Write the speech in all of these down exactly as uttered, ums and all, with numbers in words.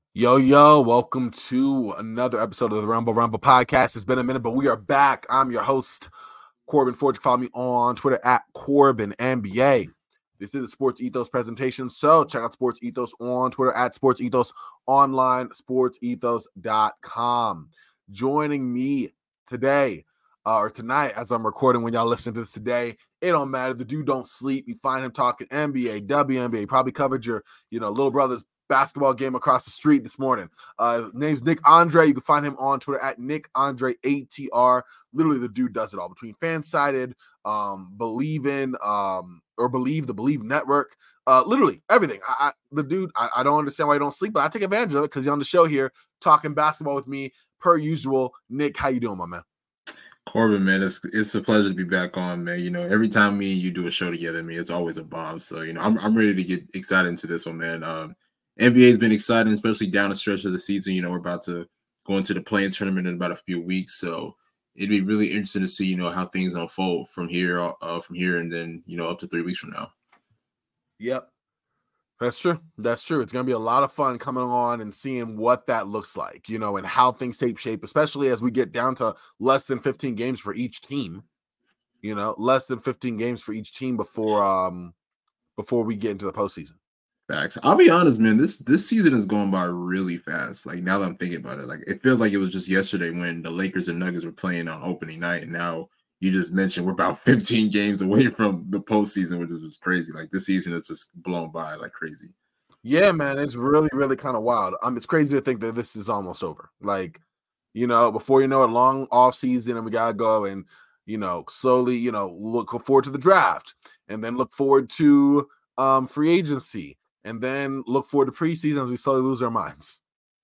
Yo, yo, welcome to another episode of the Rumble Rumble podcast. It's been a minute, but we are back. I'm your host, Corbin Ford. Follow me on Twitter at Corbin N B A. This is the Sports Ethos presentation, so check out Sports Ethos on Twitter at Sports Ethos online, sports ethos dot com. Joining me today, uh, or tonight, as I'm recording when y'all listen to this today, it don't matter. The dude don't sleep. You find him talking N B A, W N B A. Probably covered your, you know, little brother's basketball game across the street this morning. Uh, name's Nick Andre. You can find him on Twitter at Nick Andre A T R. Literally, the dude does it all between Fansided, um, Believe in, um, or Believe the Believe Network. Uh, literally everything. I, I the dude. I, I don't understand why he don't sleep, but I take advantage of it because he's on the show here talking basketball with me per usual. Nick, how you doing, my man? Corbin, man, it's it's a pleasure to be back on, man. You know, every time me and you do a show together, man, it's always a bomb. So, you know, I'm I'm ready to get excited into this one, man. Um, N B A has been exciting, especially down the stretch of the season. You know, we're about to go into the play-in tournament in about a few weeks, so it'd be really interesting to see, you know, how things unfold from here, uh, from here, and then, you know, up to three weeks from now. Yep. That's true. That's true. It's going to be a lot of fun coming on and seeing what that looks like, you know, and how things take shape, especially as we get down to less than fifteen games for each team, you know, less than fifteen games for each team before um before we get into the postseason. Facts. I'll be honest, man, this this season is going by really fast. Like, now that I'm thinking about it, like, it feels like it was just yesterday when the Lakers and Nuggets were playing on opening night, and now you just mentioned we're about fifteen games away from the postseason, which is just crazy. Like, this season is just blown by like crazy. Yeah, man, it's really, really kind of wild. Um, it's crazy to think that this is almost over. Like, you know, before you know it, long off season, and we gotta go and, you know, slowly, you know, look forward to the draft, and then look forward to um free agency, and then look forward to preseason as we slowly lose our minds.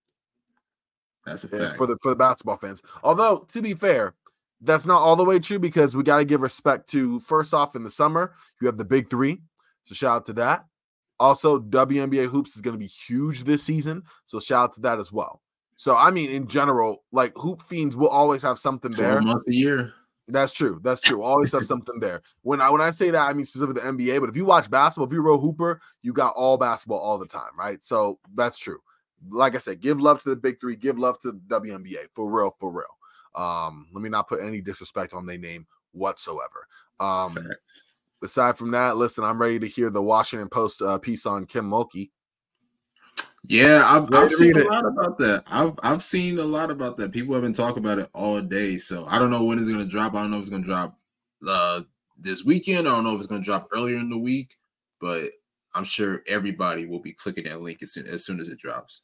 That's a fact. For the for the basketball fans. Although, to be fair, that's not all the way true because we got to give respect to, first off, in the summer, you have the big three. So shout out to that. Also, W N B A Hoops is going to be huge this season. So shout out to that as well. So, I mean, in general, like, Hoop Fiends will always have something there. Month a year. That's true. That's true. Always have something there. When I when I say that, I mean specifically the N B A. But if you watch basketball, if you're a Hooper, you got all basketball all the time, right? So that's true. Like I said, give love to the big three. Give love to the W N B A. For real, for real. Um, let me not put any disrespect on their name whatsoever. Um, aside from that, listen, I'm ready to hear the Washington Post uh, piece on Kim Mulkey. Yeah, I've, I've seen a lot about that. I've I've seen a lot about that. People have been talking about it all day. So I don't know when it's going to drop. I don't know if it's going to drop uh, this weekend. I don't know if it's going to drop earlier in the week. But I'm sure everybody will be clicking that link as soon as, soon as it drops.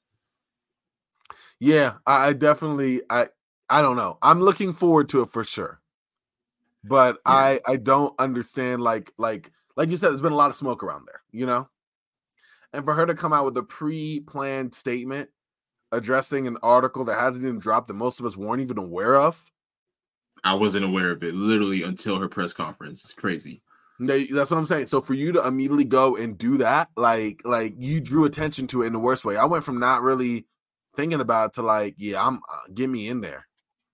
Yeah, I, I definitely I I don't know. I'm looking forward to it for sure. But yeah. I I don't understand like like like you said, there's been a lot of smoke around there, you know? And for her to come out with a pre-planned statement addressing an article that hasn't even dropped that most of us weren't even aware of. I wasn't aware of it literally until her press conference. It's crazy. That's what I'm saying. So for you to immediately go and do that, like, like you drew attention to it in the worst way. I went from not really thinking about it to like, yeah, I'm uh, get me in there.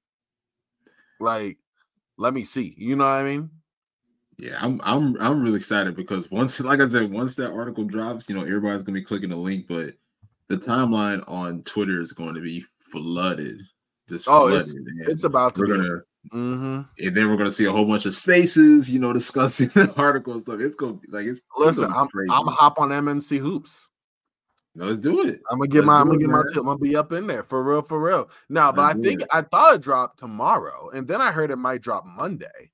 Like, let me see. You know what I mean? Yeah, I'm I'm I'm really excited because once, like I said, once that article drops, you know, everybody's gonna be clicking the link, but the timeline on Twitter is going to be flooded. Just oh, flooded. It's, it's about to we're be. Gonna, mm-hmm. And then we're gonna see a whole bunch of spaces, you know, discussing the article and stuff. It's gonna be like it's. Listen, it's I'm crazy. I'm hop on M N C Hoops. No, let's do it. I'm gonna get let's my I'm gonna it, get man. my tip. I'm gonna be up in there for real, for real. Now, but let's I think it. I thought it dropped tomorrow, and then I heard it might drop Monday.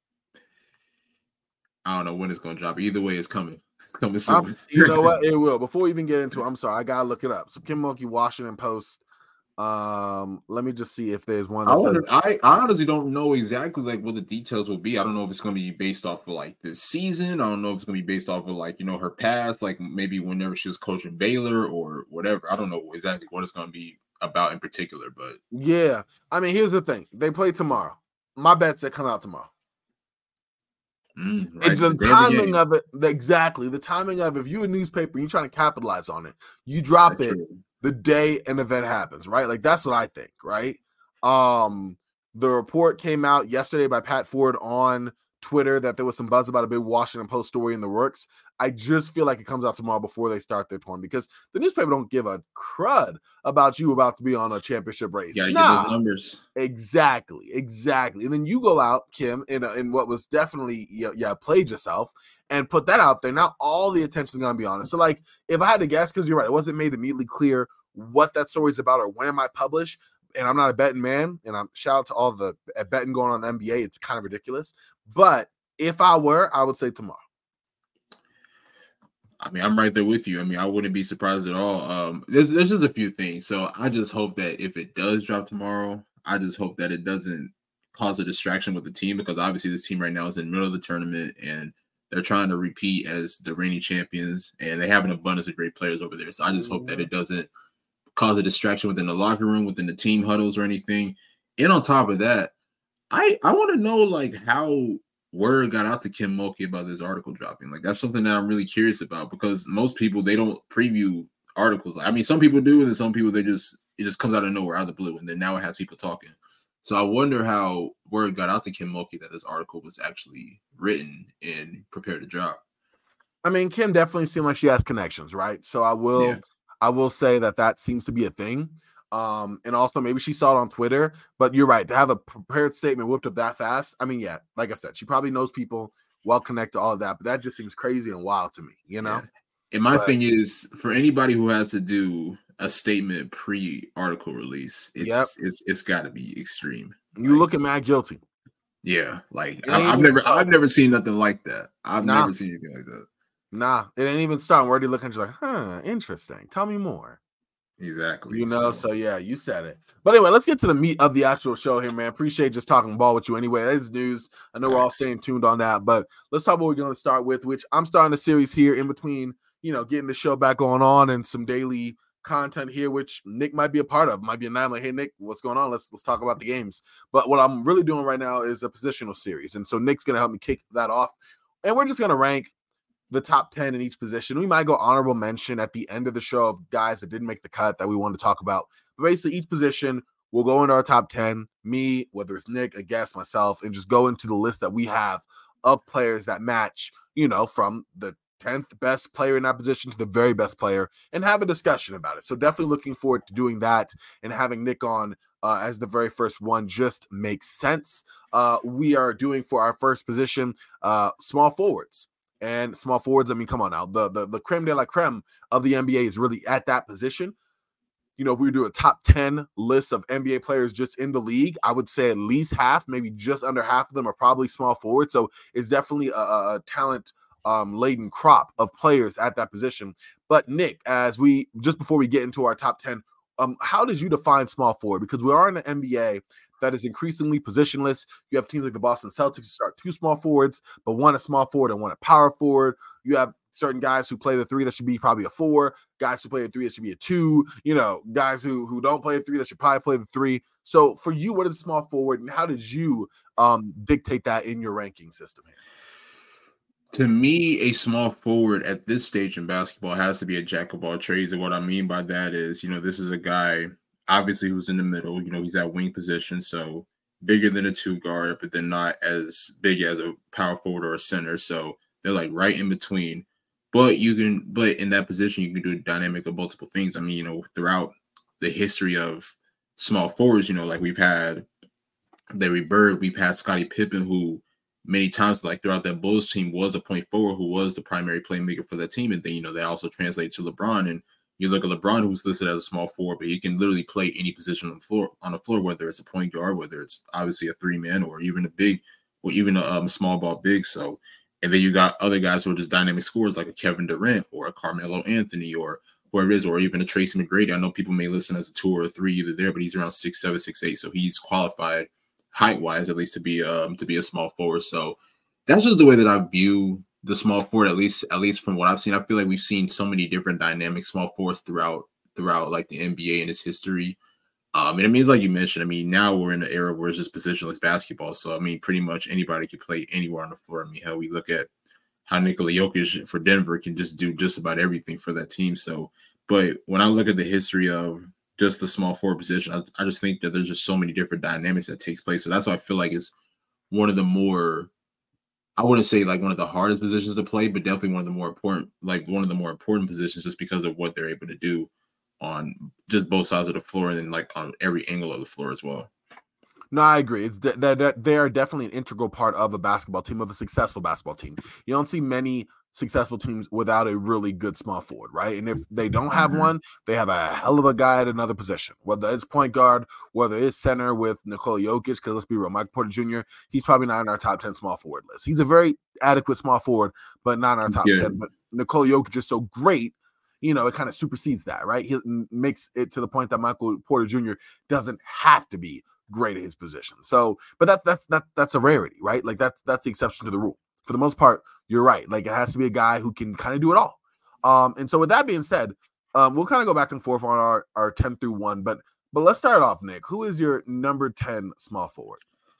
I don't know when it's gonna drop. Either way, it's coming. It's coming soon. I'm, you know what? It will. Before we even get into it, I'm sorry, I gotta look it up. So Kim Mulkey, Washington Post. Um, let me just see if there's one. That I, wonder, says- I I honestly don't know exactly like what the details will be. I don't know if it's gonna be based off of like this season. I don't know if it's gonna be based off of like, you know, her past, like maybe whenever she was coaching Baylor or whatever. I don't know exactly what it's gonna be about in particular, but yeah. I mean, here's the thing: they play tomorrow. My bet's that come out tomorrow. Mm, right. It's the, the timing of, of it. The, exactly. The timing of if you're a newspaper, you're trying to capitalize on it. You drop that's it true. The day an event happens, right? Like that's what I think, right? Um, the report came out yesterday by Pat Ford on Twitter that there was some buzz about a big Washington Post story in the works. I just feel like it comes out tomorrow before they start their tournament because the newspaper don't give a crud about you about to be on a championship race. Yeah, nah, get those numbers. Exactly, exactly. And then you go out, Kim, in a, in what was definitely yeah, yeah, played yourself and put that out there. Now all the attention is going to be on it. So, like, if I had to guess, because you're right, it wasn't made immediately clear what that story is about or when it might publish. And I'm not a betting man, and I'm shout out to all the betting going on in the N B A. It's kind of ridiculous. But if I were, I would say tomorrow. I mean, I'm right there with you. I mean, I wouldn't be surprised at all. Um, there's there's just a few things. So I just hope that if it does drop tomorrow, I just hope that it doesn't cause a distraction with the team because obviously this team right now is in the middle of the tournament and they're trying to repeat as the reigning champions and they have an abundance of great players over there. So I just mm-hmm. hope that it doesn't cause a distraction within the locker room, within the team huddles or anything. And on top of that, I I want to know like how word got out to Kim Mulkey about this article dropping. Like that's something that I'm really curious about because most people they don't preview articles. I mean, some people do, and some people they just it just comes out of nowhere, out of the blue, and then now it has people talking. So I wonder how word got out to Kim Mulkey that this article was actually written and prepared to drop. I mean, Kim definitely seemed like she has connections, right? So I will. Yeah. I will say that that seems to be a thing. Um, and also maybe she saw it on Twitter, but you're right. To have a prepared statement whipped up that fast. I mean, yeah, like I said, she probably knows people well connected to all of that, but that just seems crazy and wild to me, you know? Yeah. And my but, thing is for anybody who has to do a statement pre-article release, it's, yep. it's, it's gotta be extreme. You like, look at Matt guilty. Yeah. Like I, I've never, start. I've never seen nothing like that. I've nah. never seen anything like that. Nah, it ain't even starting. We're already looking at you like, huh, interesting. Tell me more. Exactly. You know, so. so yeah, you said it. But anyway, let's get to the meat of the actual show here, man. Appreciate just talking ball with you anyway. That is news. I know nice. We're all staying tuned on that, but let's talk about what we're going to start with, which I'm starting a series here in between, you know, getting the show back going on and some daily content here, which Nick might be a part of. Might be a night like, hey, Nick, what's going on? Let's let's talk about the games. But what I'm really doing right now is a positional series. And so Nick's going to help me kick that off. And we're just going to rank the top ten in each position. We might go honorable mention at the end of the show of guys that didn't make the cut that we want to talk about. But basically, each position will go into our top ten. Me, whether it's Nick, a guest, myself, and just go into the list that we have of players that match, you know, from the tenth best player in that position to the very best player and have a discussion about it. So definitely looking forward to doing that and having Nick on uh, as the very first one just makes sense. Uh, we are doing for our first position, uh, small forwards. And small forwards, I mean, come on now. The, the the creme de la creme of the N B A is really at that position. You know, if we do a top ten list of N B A players just in the league, I would say at least half, maybe just under half of them are probably small forwards. So it's definitely a, a talent um, laden crop of players at that position. But Nick, as we just before we get into our top ten, um, how did you define small forward? Because we are in the N B A that is increasingly positionless. You have teams like the Boston Celtics who start two small forwards, but one a small forward and one a power forward. You have certain guys who play the three that should be probably a four, guys who play the three that should be a two, you know, guys who, who don't play the three that should probably play the three. So for you, what is a small forward and how did you um, dictate that in your ranking system here? To me, a small forward at this stage in basketball has to be a jack of all trades. And what I mean by that is, you know, this is a guy obviously who's in the middle, you know, he's at wing position, so bigger than a two guard, but then not as big as a power forward or a center. So they're like right in between. But you can, but in that position, you can do a dynamic of multiple things. I mean, you know, throughout the history of small forwards, you know, like we've had Larry Bird, we've had Scottie Pippen, who many times, like throughout that Bulls team, was a point forward who was the primary playmaker for that team. And then, you know, that also translates to LeBron. And you look at LeBron, who's listed as a small forward, but he can literally play any position on the floor, on the floor, whether it's a point guard, whether it's obviously a three man or even a big, or even a um, small ball big. So, and then you got other guys who are just dynamic scorers like a Kevin Durant or a Carmelo Anthony or whoever it is, or even a Tracy McGrady. I know people may listen as a two or a three either there, but he's around six seven, six eight, so he's qualified height wise at least to be um to be a small forward. So that's just the way that I view the small forward, at least at least from what I've seen. I feel like we've seen so many different dynamic small forwards throughout throughout like the N B A and its history. Um, and it means, like you mentioned, I mean, now we're in an era where it's just positionless basketball. So I mean, pretty much anybody can play anywhere on the floor. I mean, hell, we look at how Nikola Jokic for Denver can just do just about everything for that team. So, but when I look at the history of just the small forward position, I, I just think that there's just so many different dynamics that takes place. So that's why I feel like it's one of the more I wouldn't say like one of the hardest positions to play, but definitely one of the more important, like one of the more important positions, just because of what they're able to do on just both sides of the floor and then like on every angle of the floor as well. No, I agree. It's that de- de- they are definitely an integral part of a basketball team, of a successful basketball team. You don't see many successful teams without a really good small forward, right? And if they don't have Mm-hmm. one, they have a hell of a guy at another position, whether it's point guard, whether it's center with Nikola Jokic, because let's be real, Michael Porter Junior, he's probably not in our top ten small forward list. He's a very adequate small forward, but not in our top Yeah. ten. But Nikola Jokic is so great, you know, it kind of supersedes that, right? He makes it to the point that Michael Porter Junior doesn't have to be great at his position. So, but that's that's that that's a rarity, right? Like that's that's the exception to the rule. For the most part, you're right. Like it has to be a guy who can kind of do it all. Um, and so with that being said, um, we'll kind of go back and forth on our our ten through one, but but let's start off, Nick. Who is your number ten small forward?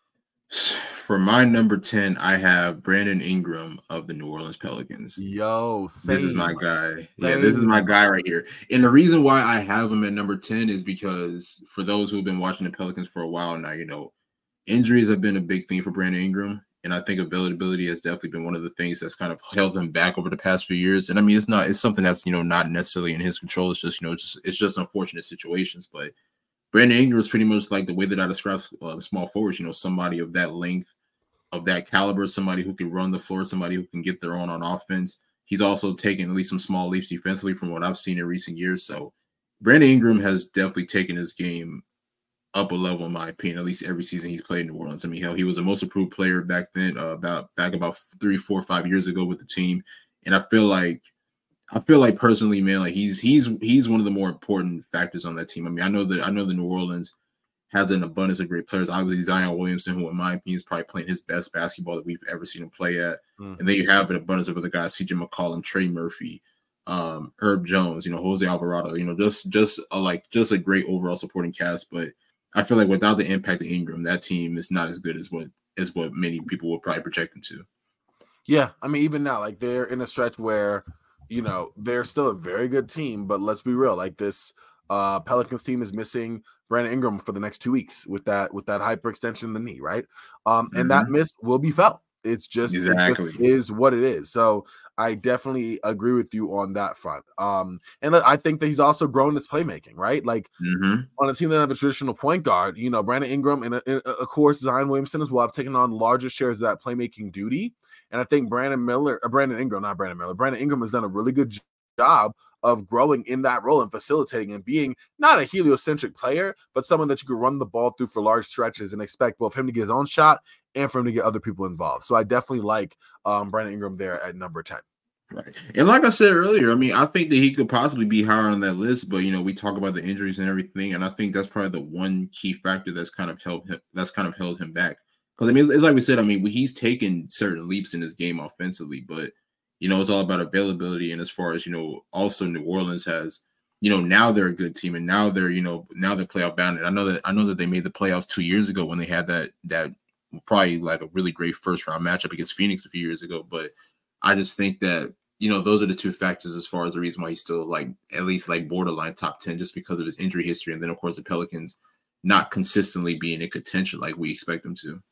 For my number ten, I have Brandon Ingram of the New Orleans Pelicans. Yo, same. This is my guy. Same. Yeah, this is my guy right here. And the reason why I have him at number ten is because for those who've been watching the Pelicans for a while now, you know, injuries have been a big thing for Brandon Ingram. And I think availability has definitely been one of the things that's kind of held him back over the past few years. And I mean, it's not, it's something that's, you know, not necessarily in his control. It's just, you know, just, it's just unfortunate situations. But Brandon Ingram is pretty much like the way that I describe uh, small forwards, you know, somebody of that length, of that caliber, somebody who can run the floor, somebody who can get their own on offense. He's also taken at least some small leaps defensively from what I've seen in recent years. So Brandon Ingram has definitely taken his game up a level, in my opinion, at least every season he's played in New Orleans. I mean, hell, he was the most improved player back then, uh, about back about three, four, five years ago with the team. And I feel like I feel like personally, man, like he's he's he's one of the more important factors on that team. I mean, I know that I know the New Orleans has an abundance of great players. Obviously, Zion Williamson, who in my opinion is probably playing his best basketball that we've ever seen him play at. Mm-hmm. And then you have an abundance of other guys, C J McCollum, Trey Murphy, um, Herb Jones, you know, Jose Alvarado, you know, just just a, like just a great overall supporting cast. But I feel like without the impact of Ingram, that team is not as good as what as what many people would probably project them to. Yeah, I mean, even now, like they're in a stretch where, you know, they're still a very good team, but let's be real, like this uh, Pelicans team is missing Brandon Ingram for the next two weeks with that with that hyperextension in the knee, right? Um, and mm-hmm. that miss will be felt. It's just, exactly. it just is what it is. So I definitely agree with you on that front. Um, and I think that he's also grown his playmaking, right? Like mm-hmm. on a team that have a traditional point guard, you know, Brandon Ingram and, and of course Zion Williamson as well have taken on larger shares of that playmaking duty. And I think Brandon Miller, uh, Brandon Ingram, not Brandon Miller, Brandon Ingram has done a really good job of growing in that role and facilitating and being not a heliocentric player, but someone that you could run the ball through for large stretches and expect both him to get his own shot and for him to get other people involved. So I definitely like um, Brandon Ingram there at number ten. Right. And like I said earlier, I mean, I think that he could possibly be higher on that list, but, you know, we talk about the injuries and everything, and I think that's probably the one key factor that's kind of held him, that's kind of held him back. Because, I mean, it's, it's like we said, I mean, he's taken certain leaps in his game offensively, but, you know, it's all about availability. And as far as, you know, also New Orleans has, you know, now they're a good team and now they're, you know, now they're playoff bound. And I know that I know that they made the playoffs two years ago when they had that, that probably like a really great first round matchup against Phoenix a few years ago. But I just think that, you know, those are the two factors as far as the reason why he's still like at least like borderline top ten, just because of his injury history. And then, of course, the Pelicans not consistently being in contention like we expect them to.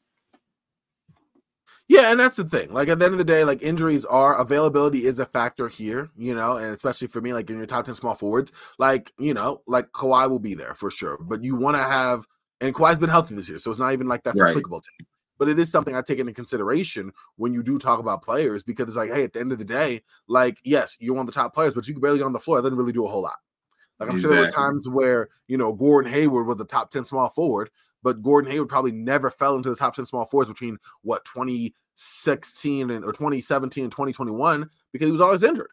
Yeah, and that's the thing. Like at the end of the day, like injuries are availability is a factor here, you know, and especially for me, like in your top ten small forwards, like, you know, like Kawhi will be there for sure. But you want to have, and Kawhi's been healthy this year, so it's not even like that's right. applicable to him. But it is something I take into consideration when you do talk about players, because it's like, hey, at the end of the day, like, yes, you're one of the top players, but you can barely get on the floor. It doesn't really do a whole lot. Like I'm exactly. sure there was times where, you know, Gordon Hayward was a top ten small forward, but Gordon Hayward probably never fell into the top ten small forwards between what twenty sixteen and or twenty seventeen and twenty twenty-one because he was always injured.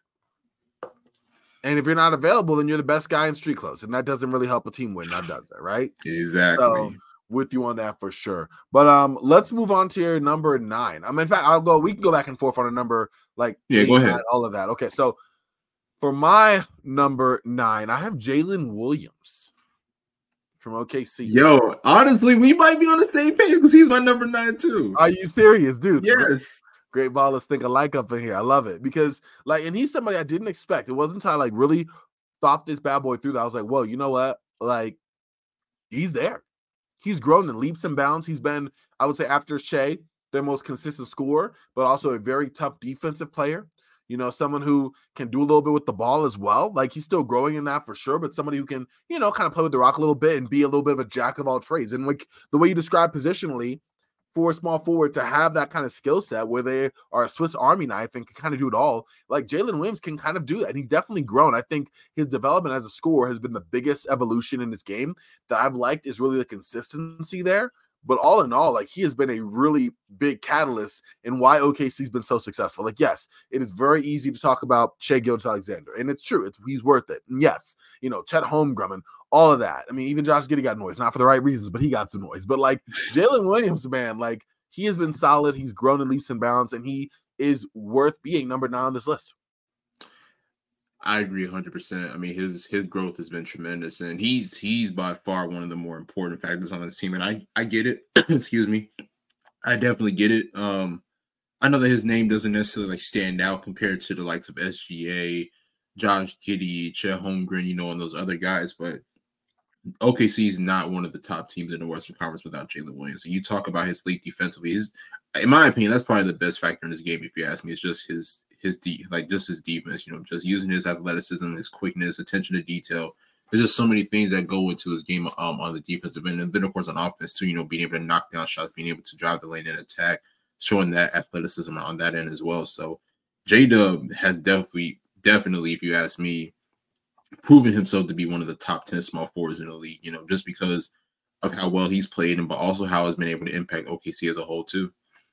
And if you're not available, then you're the best guy in street clothes, and that doesn't really help a team win. That does it, right? Exactly. So, with you on that for sure. But um, let's move on to your number nine. I mean, in fact, I'll go. We can go back and forth on a number like yeah, eight, go ahead. Nine, all of that. Okay, so for my number nine, I have Jalen Williams from O K C. Yo, honestly, we might be on the same page because he's my number nine too. Are you serious, dude? Yes. Great, great ballers think alike up in here. I love it because, like, and he's somebody I didn't expect. It wasn't until I like really thought this bad boy through that I was like, whoa, you know what? Like, he's there. He's grown in leaps and bounds. He's been, I would say, after Shea, their most consistent scorer, but also a very tough defensive player. You know, someone who can do a little bit with the ball as well. Like he's still growing in that for sure, but somebody who can, you know, kind of play with the rock a little bit and be a little bit of a jack of all trades. And like the way you describe positionally for a small forward to have that kind of skill set where they are a Swiss Army knife and can kind of do it all, like Jalen Williams can kind of do that. And he's definitely grown. I think his development as a scorer has been the biggest evolution in this game that I've liked is really the consistency there. But all in all, like he has been a really big catalyst in why O K C's been so successful. Like, yes, it is very easy to talk about Shai Gilgeous-Alexander, and it's true. It's he's worth it. And yes, you know, Chet Holmgren and all of that. I mean, even Josh Giddey got noise, not for the right reasons, but he got some noise. But like Jalen Williams, man, like he has been solid. He's grown in leaps and bounds, and he is worth being number nine on this list. I agree one hundred percent. I mean, his his growth has been tremendous, and he's he's by far one of the more important factors on this team. And I I get it. Excuse me. I definitely get it. Um, I know that his name doesn't necessarily like stand out compared to the likes of S G A, Josh Giddey, Chet Holmgren, you know, and those other guys, but O K C is not one of the top teams in the Western Conference without Jalen Williams. And you talk about his league defensively. His, in my opinion, that's probably the best factor in this game, if you ask me. It's just his his de- like just his defense, you know, just using his athleticism, his quickness, attention to detail. There's just so many things that go into his game um, on the defensive end. And then, of course, on offense, too, you know, being able to knock down shots, being able to drive the lane and attack, showing that athleticism on that end as well. So J-Dub has definitely, definitely, if you ask me, proven himself to be one of the top ten small forwards in the league, you know, just because of how well he's played, and but also how he's been able to impact O K C as a whole, too.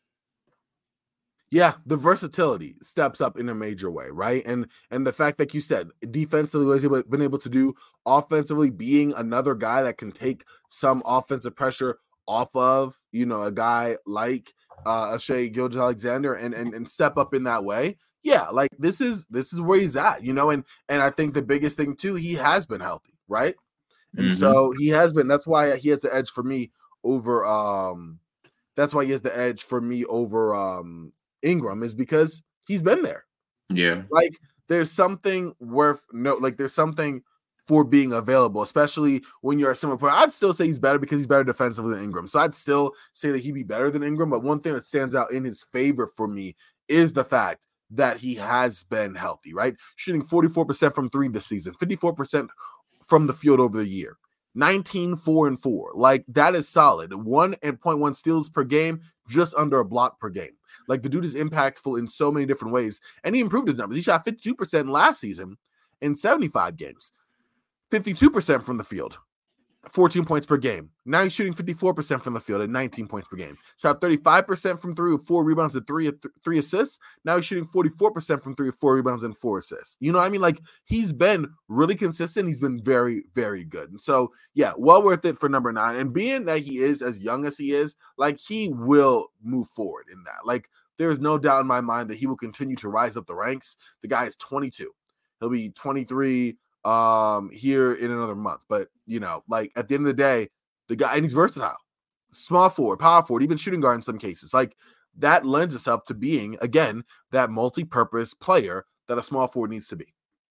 Yeah, the versatility steps up in a major way, right? And and the fact that you said defensively what he's been able to do, offensively being another guy that can take some offensive pressure off of, you know, a guy like uh Shai Gilgeous-Alexander and, and and step up in that way. Yeah, like this is this is where he's at, you know, and and I think the biggest thing too, he has been healthy, right? And mm-hmm. so he has been. That's why he has the edge for me over. Um, that's why he has the edge for me over um, Ingram is because he's been there. Yeah, like there's something worth no, like there's something for being available, especially when you're a similar player. I'd still say he's better because he's better defensively than Ingram. So I'd still say that he'd be better than Ingram. But one thing that stands out in his favor for me is the fact that he has been healthy, right? Shooting forty-four percent from three this season, fifty-four percent from the field over the year, nineteen, four, and four. Like that is solid. one point one steals per game, just under a block per game. Like the dude is impactful in so many different ways. And he improved his numbers. He shot fifty-two percent last season in seventy-five games, fifty-two percent from the field, fourteen points per game. Now he's shooting fifty-four percent from the field at nineteen points per game. Shot thirty-five percent from three with four rebounds and three, th- three assists. Now he's shooting forty-four percent from three with four rebounds and four assists. You know what I mean? Like he's been really consistent. He's been very, very good. And so, yeah, well worth it for number nine. And being that he is as young as he is, like he will move forward in that. Like there is no doubt in my mind that he will continue to rise up the ranks. The guy is twenty-two. He'll be twenty-three um here in another month, but you know, like at the end of the day, the guy, and he's versatile, small forward, power forward, even shooting guard in some cases. Like that lends itself to being again that multi-purpose player that a small forward needs to be.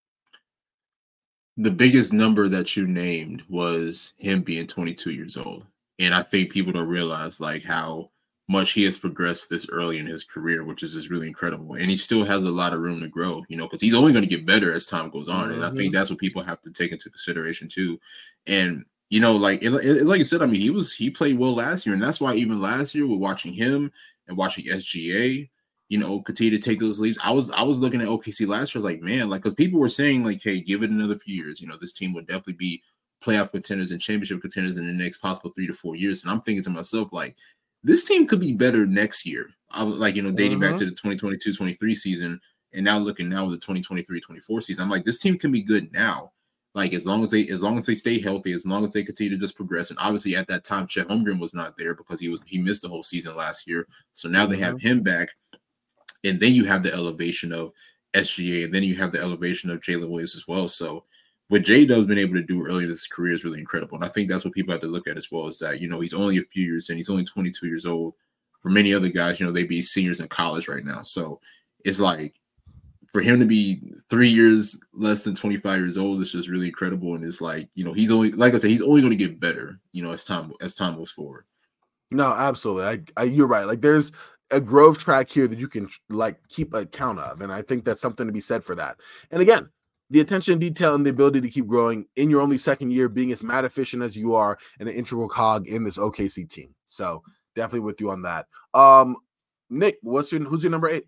The biggest number that you named was him being twenty-two years old, and I think people don't realize like how much he has progressed this early in his career, which is just really incredible. And he still has a lot of room to grow, you know, because he's only going to get better as time goes on. Mm-hmm. And I think that's what people have to take into consideration too. And, you know, like, it, it, like I said, I mean, he was, he played well last year. And that's why even last year we're watching him and watching S G A, you know, continue to take those leaps. I was, I was looking at O K C last year. I was like, man, like, cause people were saying like, hey, give it another few years. You know, this team would definitely be playoff contenders and championship contenders in the next possible three to four years. And I'm thinking to myself, like, this team could be better next year. I was like, you know, dating mm-hmm. back to the twenty twenty-two twenty-three season and now looking now with the twenty twenty-three twenty-four season. I'm like, this team can be good now. Like as long as they as long as they stay healthy, as long as they continue to just progress. And obviously at that time, Chet Holmgren was not there because he was he missed the whole season last year. So now mm-hmm. they have him back. And then you have the elevation of S G A, and then you have the elevation of Jalen Williams as well. So what J-Dub's been able to do early in his career is really incredible. And I think that's what people have to look at as well, is that, you know, he's only a few years in. He's only twenty-two years old. For many other guys, you know, they'd be seniors in college right now. So it's like for him to be three years less than twenty-five years old, it's just really incredible. And it's like, you know, he's only, like I said, he's only going to get better, you know, as time, as time moves forward. No, absolutely. I, I, you're right. Like there's a growth track here that you can like keep account of. And I think that's something to be said for that. And again, the attention to detail and the ability to keep growing in your only second year, being as mad efficient as you are, and an integral cog in this O K C team. So definitely with you on that. Um, Nick, what's your who's your number eight?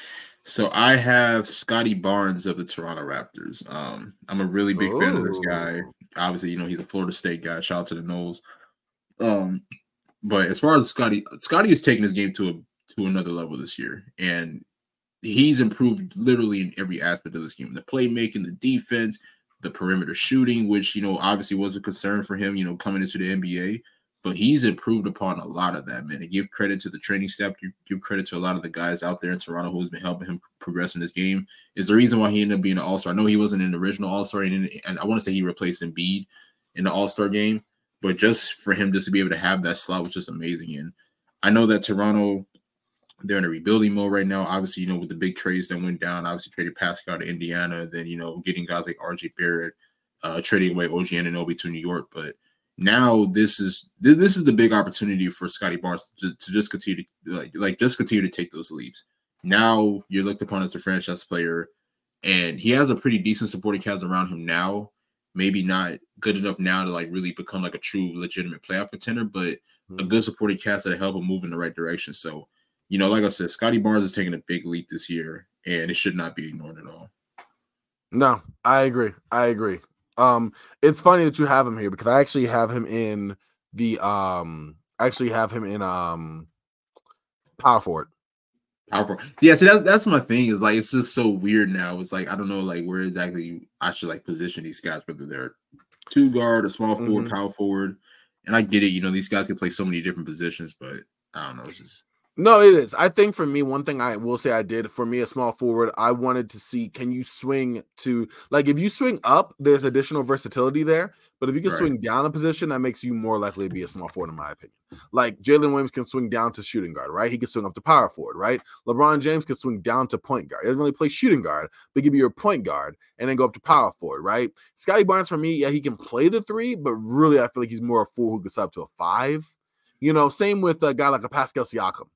So I have Scotty Barnes of the Toronto Raptors. Um, I'm a really big Ooh. fan of this guy. Obviously, you know, he's a Florida State guy. Shout out to the Noles. Um, but as far as Scotty, Scotty is taking his game to a to another level this year, and he's improved literally in every aspect of this game: the playmaking, the defense, the perimeter shooting, which, you know, obviously was a concern for him, you know, coming into the N B A. But he's improved upon a lot of that, man. And give credit to the training staff, give, give credit to a lot of the guys out there in Toronto who's been helping him progress in this game. Is the reason why he ended up being an All-Star. I know he wasn't in the original All-Star, and, and I want to say he replaced Embiid in the All-Star game. But just for him just to be able to have that slot was just amazing. And I know that Toronto, they're in a rebuilding mode right now. Obviously, you know, with the big trades that went down, obviously traded Pascal to Indiana, then, you know, getting guys like R J Barrett, uh, trading away O G Anunoby to New York. But now this is this is the big opportunity for Scotty Barnes to, to just continue to like like just continue to take those leaps. Now you're looked upon as the franchise player, and he has a pretty decent supporting cast around him now. Maybe not good enough now to like really become like a true legitimate playoff contender, but mm-hmm. a good supporting cast that'll help him move in the right direction. So, you know, like I said, Scotty Barnes is taking a big leap this year, and it should not be ignored at all. No, I agree. I agree. Um, it's funny that you have him here because I actually have him in the um, I actually have him in um, power forward. Power forward. Yeah, so that's that's my thing. Is like it's just so weird now. It's like I don't know like where exactly I should like position these guys, whether they're two guard, a small forward, mm-hmm. power forward. And I get it, you know, these guys can play so many different positions, but I don't know. It's just No, it is. I think for me, one thing I will say I did for me, a small forward, I wanted to see, can you swing to, like, if you swing up, there's additional versatility there. But if you can right. swing down a position, that makes you more likely to be a small forward, in my opinion. Like, Jalen Williams can swing down to shooting guard, right? He can swing up to power forward, right? LeBron James can swing down to point guard. He doesn't really play shooting guard, but give you your point guard and then go up to power forward, right? Scotty Barnes, for me, yeah, he can play the three, but really I feel like he's more a four who gets up to a five. You know, same with a guy like a Pascal Siakam.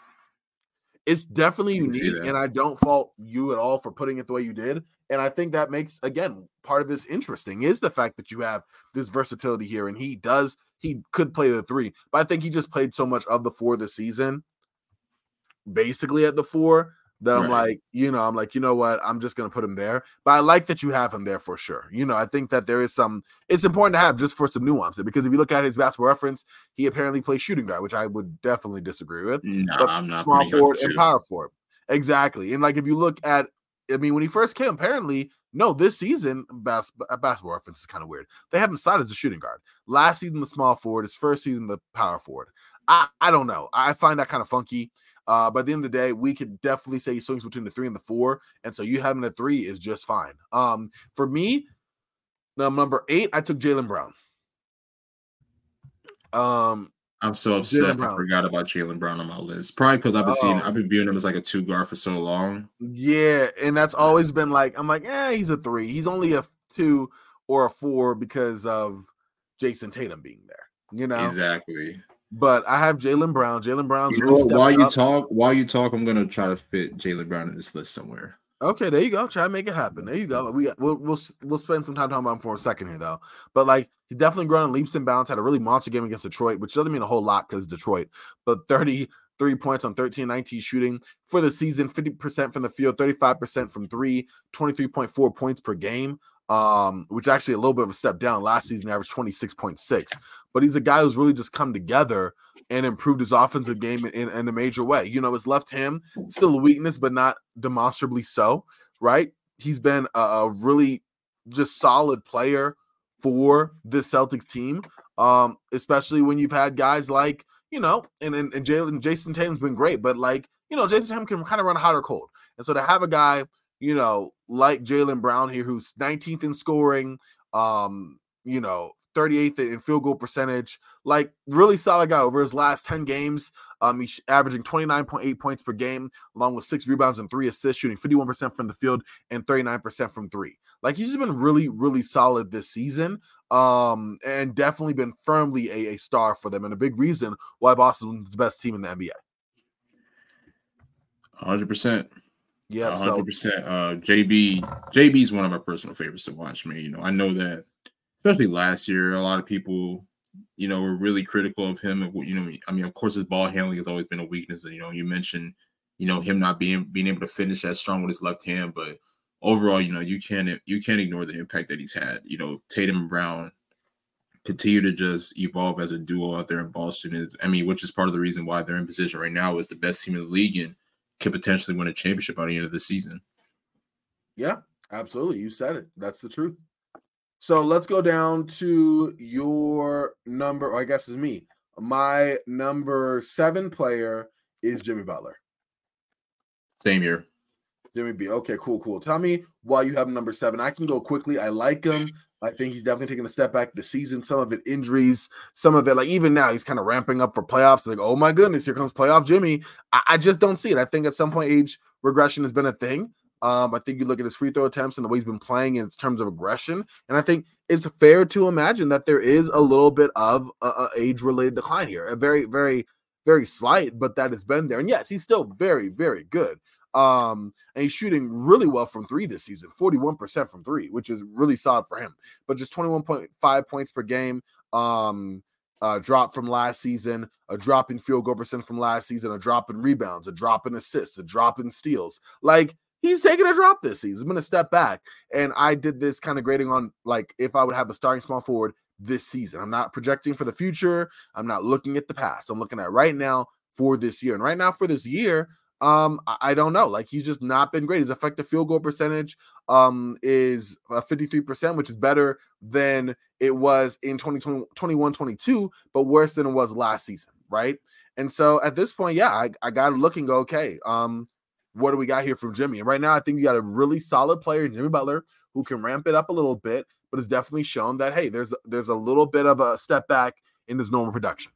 It's definitely unique, and I don't fault you at all for putting it the way you did. And I think that makes, again, part of this interesting is the fact that you have this versatility here, and he does, he could play the three, but I think he just played so much of the four this season, basically at the four, that I'm right. like, you know, I'm like, you know what, I'm just going to put him there. But I like that you have him there for sure. You know, I think that there is some, it's important to have just for some nuance, because if you look at his basketball reference, he apparently plays shooting guard, which I would definitely disagree with. No, but I'm not. Small forward and power forward. Exactly. And like, if you look at, I mean, when he first came, apparently, no, this season, bas- basketball reference is kind of weird. They have him cited as a shooting guard. Last season, the small forward. His first season, the power forward. I, I don't know. I find that kind of funky. Uh, but at the end of the day, we could definitely say he swings between the three and the four. And so you having a three is just fine. Um, for me, um, number eight, I took Jaylen Brown. Um, I'm so upset I forgot about Jaylen Brown on my list. Probably because I've been oh. seeing, I've been viewing him as like a two guard for so long. Yeah, and that's always been like, I'm like, eh, he's a three. He's only a two or a four because of Jason Tatum being there. You know, exactly. But I have Jaylen Brown. Jaylen Brown's you know, really while you up. talk, while you talk, I'm gonna try to fit Jaylen Brown in this list somewhere. Okay, there you go. Try to make it happen. There you go. We we'll we'll, we'll spend some time talking about him for a second here, though. But like, he's definitely grown in leaps and bounds. Had a really monster game against Detroit, which doesn't mean a whole lot because Detroit. But thirty-three points on thirteen nineteen shooting for the season, fifty percent from the field, thirty-five percent from three, twenty-three point four points per game. Um, which actually a little bit of a step down. Last season, he averaged twenty-six point six. But he's a guy who's really just come together and improved his offensive game in, in a major way. You know, his left hand, still a weakness, but not demonstrably so, right? He's been a, a really just solid player for this Celtics team, um, especially when you've had guys like, you know, and, and, and Jalen, Jason Tatum's been great, but like, you know, Jason Tatum can kind of run hot or cold. And so to have a guy, you know, like Jaylen Brown here, who's nineteenth in scoring, um, you know, thirty-eighth in field goal percentage, like really solid guy over his last ten games. Um, he's averaging twenty-nine point eight points per game, along with six rebounds and three assists, shooting fifty-one percent from the field and thirty-nine percent from three. Like, he's just been really, really solid this season, um, and definitely been firmly a, a star for them, and a big reason why Boston is the best team in the N B A. one hundred percent. Yep. one hundred percent. Uh, J B, J B is one of my personal favorites to watch, man. You know, I know that, especially last year, a lot of people, you know, were really critical of him. You know, I mean, of course, his ball handling has always been a weakness. And, you know, you mentioned, you know, him not being being able to finish as strong with his left hand, but overall, you know, you can't you can't ignore the impact that he's had. You know, Tatum and Brown continue to just evolve as a duo out there in Boston. I mean, which is part of the reason why they're in position right now as the best team in the league and could potentially win a championship by the end of the season. Yeah, absolutely. You said it. That's the truth. So let's go down to your number, or I guess it's me. My number seven player is Jimmy Butler. Same here. Jimmy B. Okay, cool, cool. Tell me why you have him number seven. I can go quickly. I like him. I think he's definitely taking a step back this season. Some of it injuries, some of it, like even now, he's kind of ramping up for playoffs. Like, oh my goodness, here comes playoff Jimmy. I, I just don't see it. I think at some point, age regression has been a thing. Um, I think you look at his free throw attempts and the way he's been playing in terms of aggression, and I think it's fair to imagine that there is a little bit of a, a age-related decline here. A very, very, very slight, but that has been there. And yes, he's still very, very good. Um, and he's shooting really well from three this season, forty-one percent from three, which is really solid for him. But just twenty-one point five points per game, um, uh, drop from last season, a drop in field goal percent from last season, a drop in rebounds, a drop in assists, a drop in steals. Like, he's taking a drop this season. It's been a step back. And I did this kind of grading on, like, if I would have a starting small forward this season. I'm not projecting for the future. I'm not looking at the past. I'm looking at right now for this year. And right now for this year, Um, I don't know. Like, he's just not been great. His effective field goal percentage um is uh, fifty-three percent, which is better than it was in twenty twenty, twenty-one twenty-two, but worse than it was last season, right? And so at this point, yeah, I, I got to look and go, okay, um, what do we got here from Jimmy? And right now, I think you got a really solid player, Jimmy Butler, who can ramp it up a little bit, but has definitely shown that, hey, there's there's a little bit of a step back in his normal production.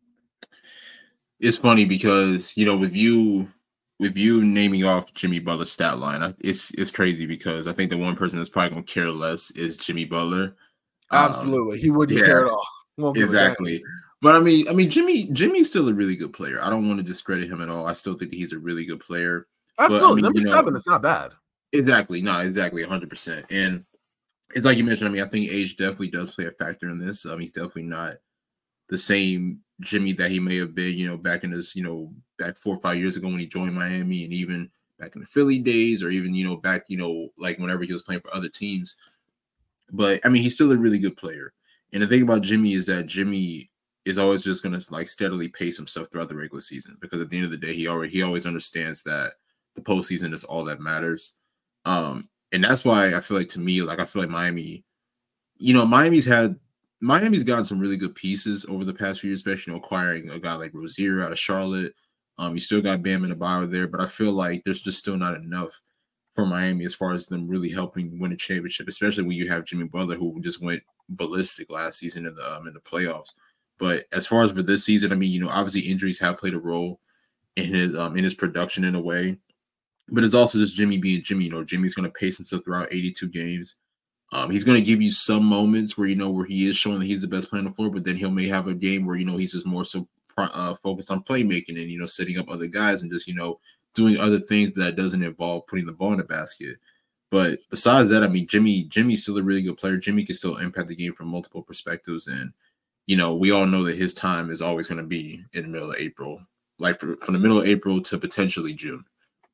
It's funny because, you know, with you with you naming off Jimmy Butler's stat line, it's it's crazy because I think the one person that's probably going to care less is Jimmy Butler. Absolutely. Um, he wouldn't yeah, care at all. Won't exactly. But I mean, I mean, Jimmy, Jimmy's still a really good player. I don't want to discredit him at all. I still think that he's a really good player. Absolutely. But, I mean, Number you know, seven is not bad. Exactly. No, exactly. one hundred percent. And it's like you mentioned, I mean, I think age definitely does play a factor in this. Um, he's definitely not the same Jimmy that he may have been, you know, back in his, you know, back four or five years ago when he joined Miami, and even back in the Philly days, or even, you know, back, you know, like whenever he was playing for other teams. But I mean, he's still a really good player. And the thing about Jimmy is that Jimmy is always just going to like steadily pace himself throughout the regular season, because at the end of the day, he already, he always understands that the postseason is all that matters. Um, and that's why I feel like, to me, like, I feel like Miami, you know, Miami's had, Miami's gotten some really good pieces over the past few years, especially, you know, acquiring a guy like Rozier out of Charlotte. Um, you still got Bam Adebayo there, but I feel like there's just still not enough for Miami as far as them really helping win a championship, especially when you have Jimmy Butler, who just went ballistic last season in the um, in the playoffs. But as far as for this season, I mean, you know, obviously injuries have played a role in his um, in his production in a way, but it's also just Jimmy being Jimmy. You know, Jimmy's going to pace himself throughout eighty-two games. Um, he's going to give you some moments where, you know, where he is showing that he's the best player on the floor, but then he'll may have a game where, you know, he's just more so uh, focused on playmaking and, you know, setting up other guys and just, you know, doing other things that doesn't involve putting the ball in the basket. But besides that, I mean, Jimmy, Jimmy's still a really good player. Jimmy can still impact the game from multiple perspectives. And, you know, we all know that his time is always going to be in the middle of April, like for, from the middle of April to potentially June.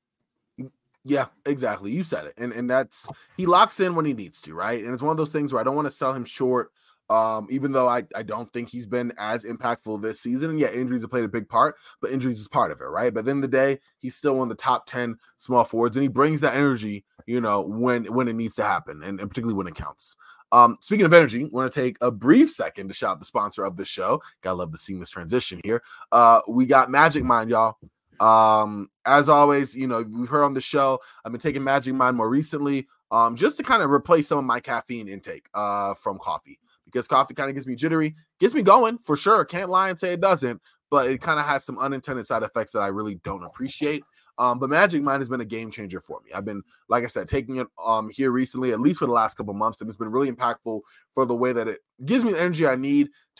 Yeah, exactly. You said it. And and that's, he locks in when he needs to, right? And it's one of those things where I don't want to sell him short, um, even though I, I don't think he's been as impactful this season. And yeah, injuries have played a big part, but injuries is part of it, right? But at the end of the day, he's still one of the top ten small forwards, and he brings that energy, you know, when when it needs to happen, and, and particularly when it counts. Um, speaking of energy, I want to take a brief second to shout out the sponsor of this show. Gotta love the seamless transition here. Uh, we got Magic Mind, y'all. Um, as always, you know, we've heard on the show, I've been taking Magic Mind more recently, um, just to kind of replace some of my caffeine intake, uh, from coffee, because coffee kind of gets me jittery, gets me going for sure. Can't lie and say it doesn't, but it kind of has some unintended side effects that I really don't appreciate. Um, but Magic Mind has been a game changer for me. I've been, like I said, taking it, um, here recently, at least for the last couple months, and it's been really impactful for the way that it gives me the energy I need to get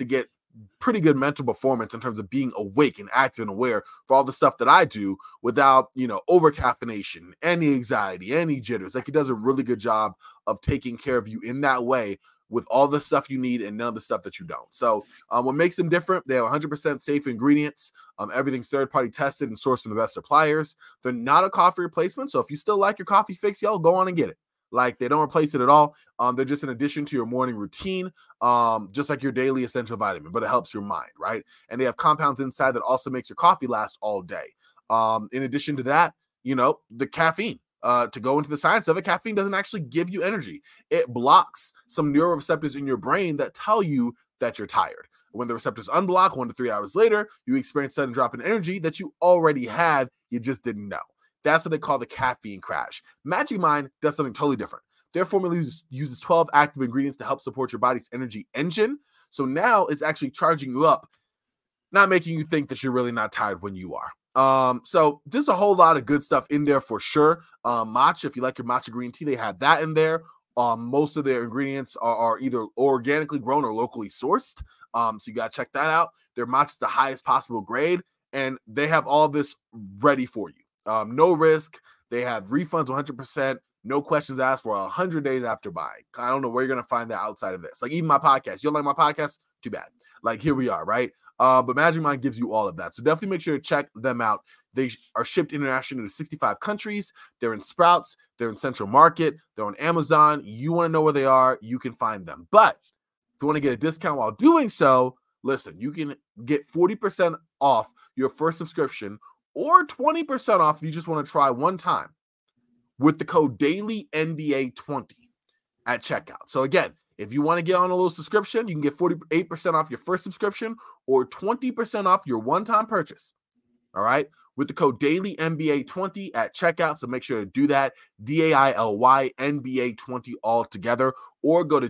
pretty good mental performance in terms of being awake and active and aware for all the stuff that I do without, you know, over caffeination, any anxiety, any jitters. Like, it does a really good job of taking care of you in that way with all the stuff you need and none of the stuff that you don't. So um, what makes them different, they have one hundred percent safe ingredients. Um, everything's third-party tested and sourced from the best suppliers. They're not a coffee replacement. So if you still like your coffee fix, y'all go on and get it. Like, they don't replace it at all. Um, they're just an addition to your morning routine, um, just like your daily essential vitamin, but it helps your mind, right? And they have compounds inside that also makes your coffee last all day. Um, in addition to that, you know, the caffeine. Uh, to go into the science of it, caffeine doesn't actually give you energy. It blocks some neuroreceptors in your brain that tell you that you're tired. When the receptors unblock, one to three hours later, you experience sudden drop in energy that you already had, you just didn't know. That's what they call the caffeine crash. Magic Mind does something totally different. Their formula uses, uses twelve active ingredients to help support your body's energy engine. So now it's actually charging you up, not making you think that you're really not tired when you are. Um, so there's a whole lot of good stuff in there for sure. Um, matcha, if you like your matcha green tea, they have that in there. Um, most of their ingredients are, are either organically grown or locally sourced. Um, so you gotta check that out. Their matcha is the highest possible grade, and they have all this ready for you. Um, no risk. They have refunds one hundred percent, no questions asked for one hundred days after buying. I don't know where you're gonna find that outside of this. Like, even my podcast. You don't like my podcast? Too bad. Like, here we are, right? Uh, but Magic Mind gives you all of that. So definitely make sure to check them out. They are shipped internationally to sixty-five countries. They're in Sprouts. They're in Central Market. They're on Amazon. You want to know where they are, you can find them. But if you want to get a discount while doing so, listen, you can get forty percent off your first subscription or twenty percent off if you just want to try one time with the code Daily N B A twenty at checkout. So again, if you want to get on a little subscription, you can get forty-eight percent off your first subscription or twenty percent off your one-time purchase. All right. With the code Daily N B A twenty at checkout. So make sure to do that. D A I L Y N B A twenty all together. Or go to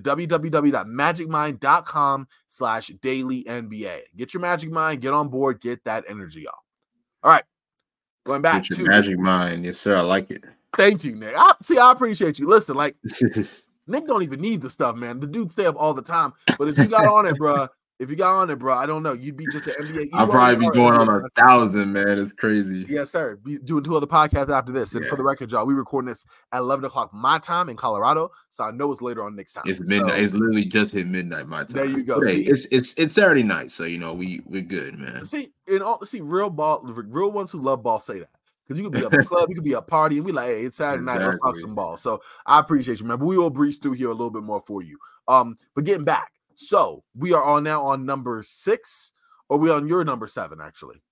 www.magicmind.com slash daily NBA. Get your Magic Mind, get on board, get that energy off. All right. Going back get your to Magic Mind. Yes, sir. I like it. Thank you, Nick. I, see, I appreciate you. Listen, like, Nick don't even need the stuff, man. The dude stay up all the time. But if you got on it, bro, if you got on it, bro, I don't know. You'd be just an N B A. I'll probably be going on a thousand, man. It's crazy. Yes, sir. Be doing two other podcasts after this. And yeah. for the record, y'all, we recording this at eleven o'clock my time in Colorado. So I know it's later on Nick's time. It's midnight. So, it's literally just hit midnight my time. There you go. Hey, it's it's it's Saturday night, so you know we we're good, man. See, in all see, real ball, real ones who love ball say that. Because you could be at a club, you could be at a party, and we like, hey, it's Saturday exactly. night, let's talk some ball. So I appreciate you, man. But we will breeze through here a little bit more for you. Um, but getting back, so we are on now on number six, or we on your number seven, actually.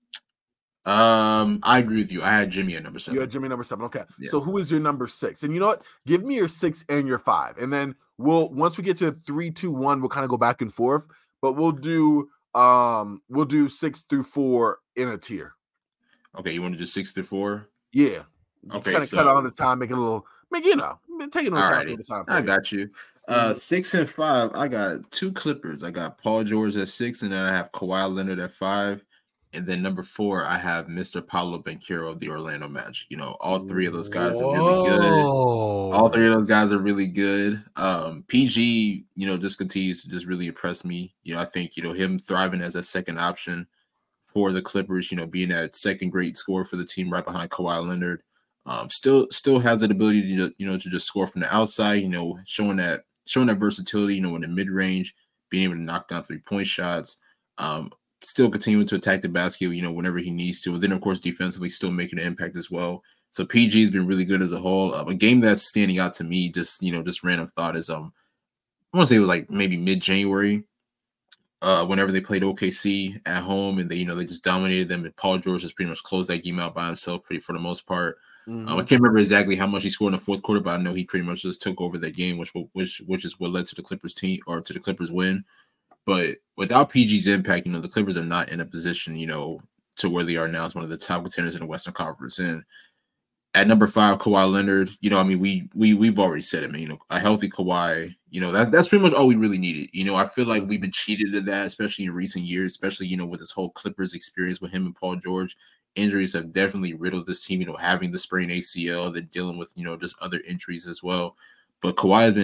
Um, I agree with you. I had Jimmy at number seven. You had Jimmy number seven. Okay. Yeah. So who is your number six? And you know what? Give me your six and your five, and then we'll once we get to three, two, one, we'll kind of go back and forth. But we'll do um we'll do six through four in a tier. Okay, you want to do six to four? Yeah. Okay, kind of so, cut on the time, make it a little, make you know, taking on right, the time. I you. got you. Uh, mm-hmm. Six and five, I got two Clippers. I got Paul George at six, and then I have Kawhi Leonard at five. And then number four, I have Mister Paolo Banchero of the Orlando Magic. You know, all three of those guys Whoa. are really good. All three of those guys are really good. Um, P G, you know, just continues to just really impress me. You know, I think, you know, him thriving as a second option for the Clippers, you know, being that second great scorer for the team right behind Kawhi Leonard, um, still still has that ability to, you know, to just score from the outside, you know, showing that showing that versatility, you know, in the mid-range, being able to knock down three-point shots, um, still continuing to attack the basket, you know, whenever he needs to. And then, of course, defensively still making an impact as well. So P G has been really good as a whole. Um, a game that's standing out to me, just, you know, just random thought is, um, I want to say it was like maybe mid-January, Uh, whenever they played O K C at home, and they, you know, they just dominated them, and Paul George just pretty much closed that game out by himself, pretty for the most part. Mm-hmm. Um, I can't remember exactly how much he scored in the fourth quarter, but I know he pretty much just took over that game, which which which is what led to the Clippers team or to the Clippers win. But without P G's impact, you know, the Clippers are not in a position, you know, to where they are now as one of the top contenders in the Western Conference. And at number five, Kawhi Leonard, you know, I mean, we we we've already said it, man. You know, a healthy Kawhi, you know, that that's pretty much all we really needed. You know, I feel like we've been cheated at that, especially in recent years, especially, you know, with this whole Clippers experience with him and Paul George. Injuries have definitely riddled this team, you know, having the sprained A C L, then dealing with, you know, just other injuries as well. But Kawhi has been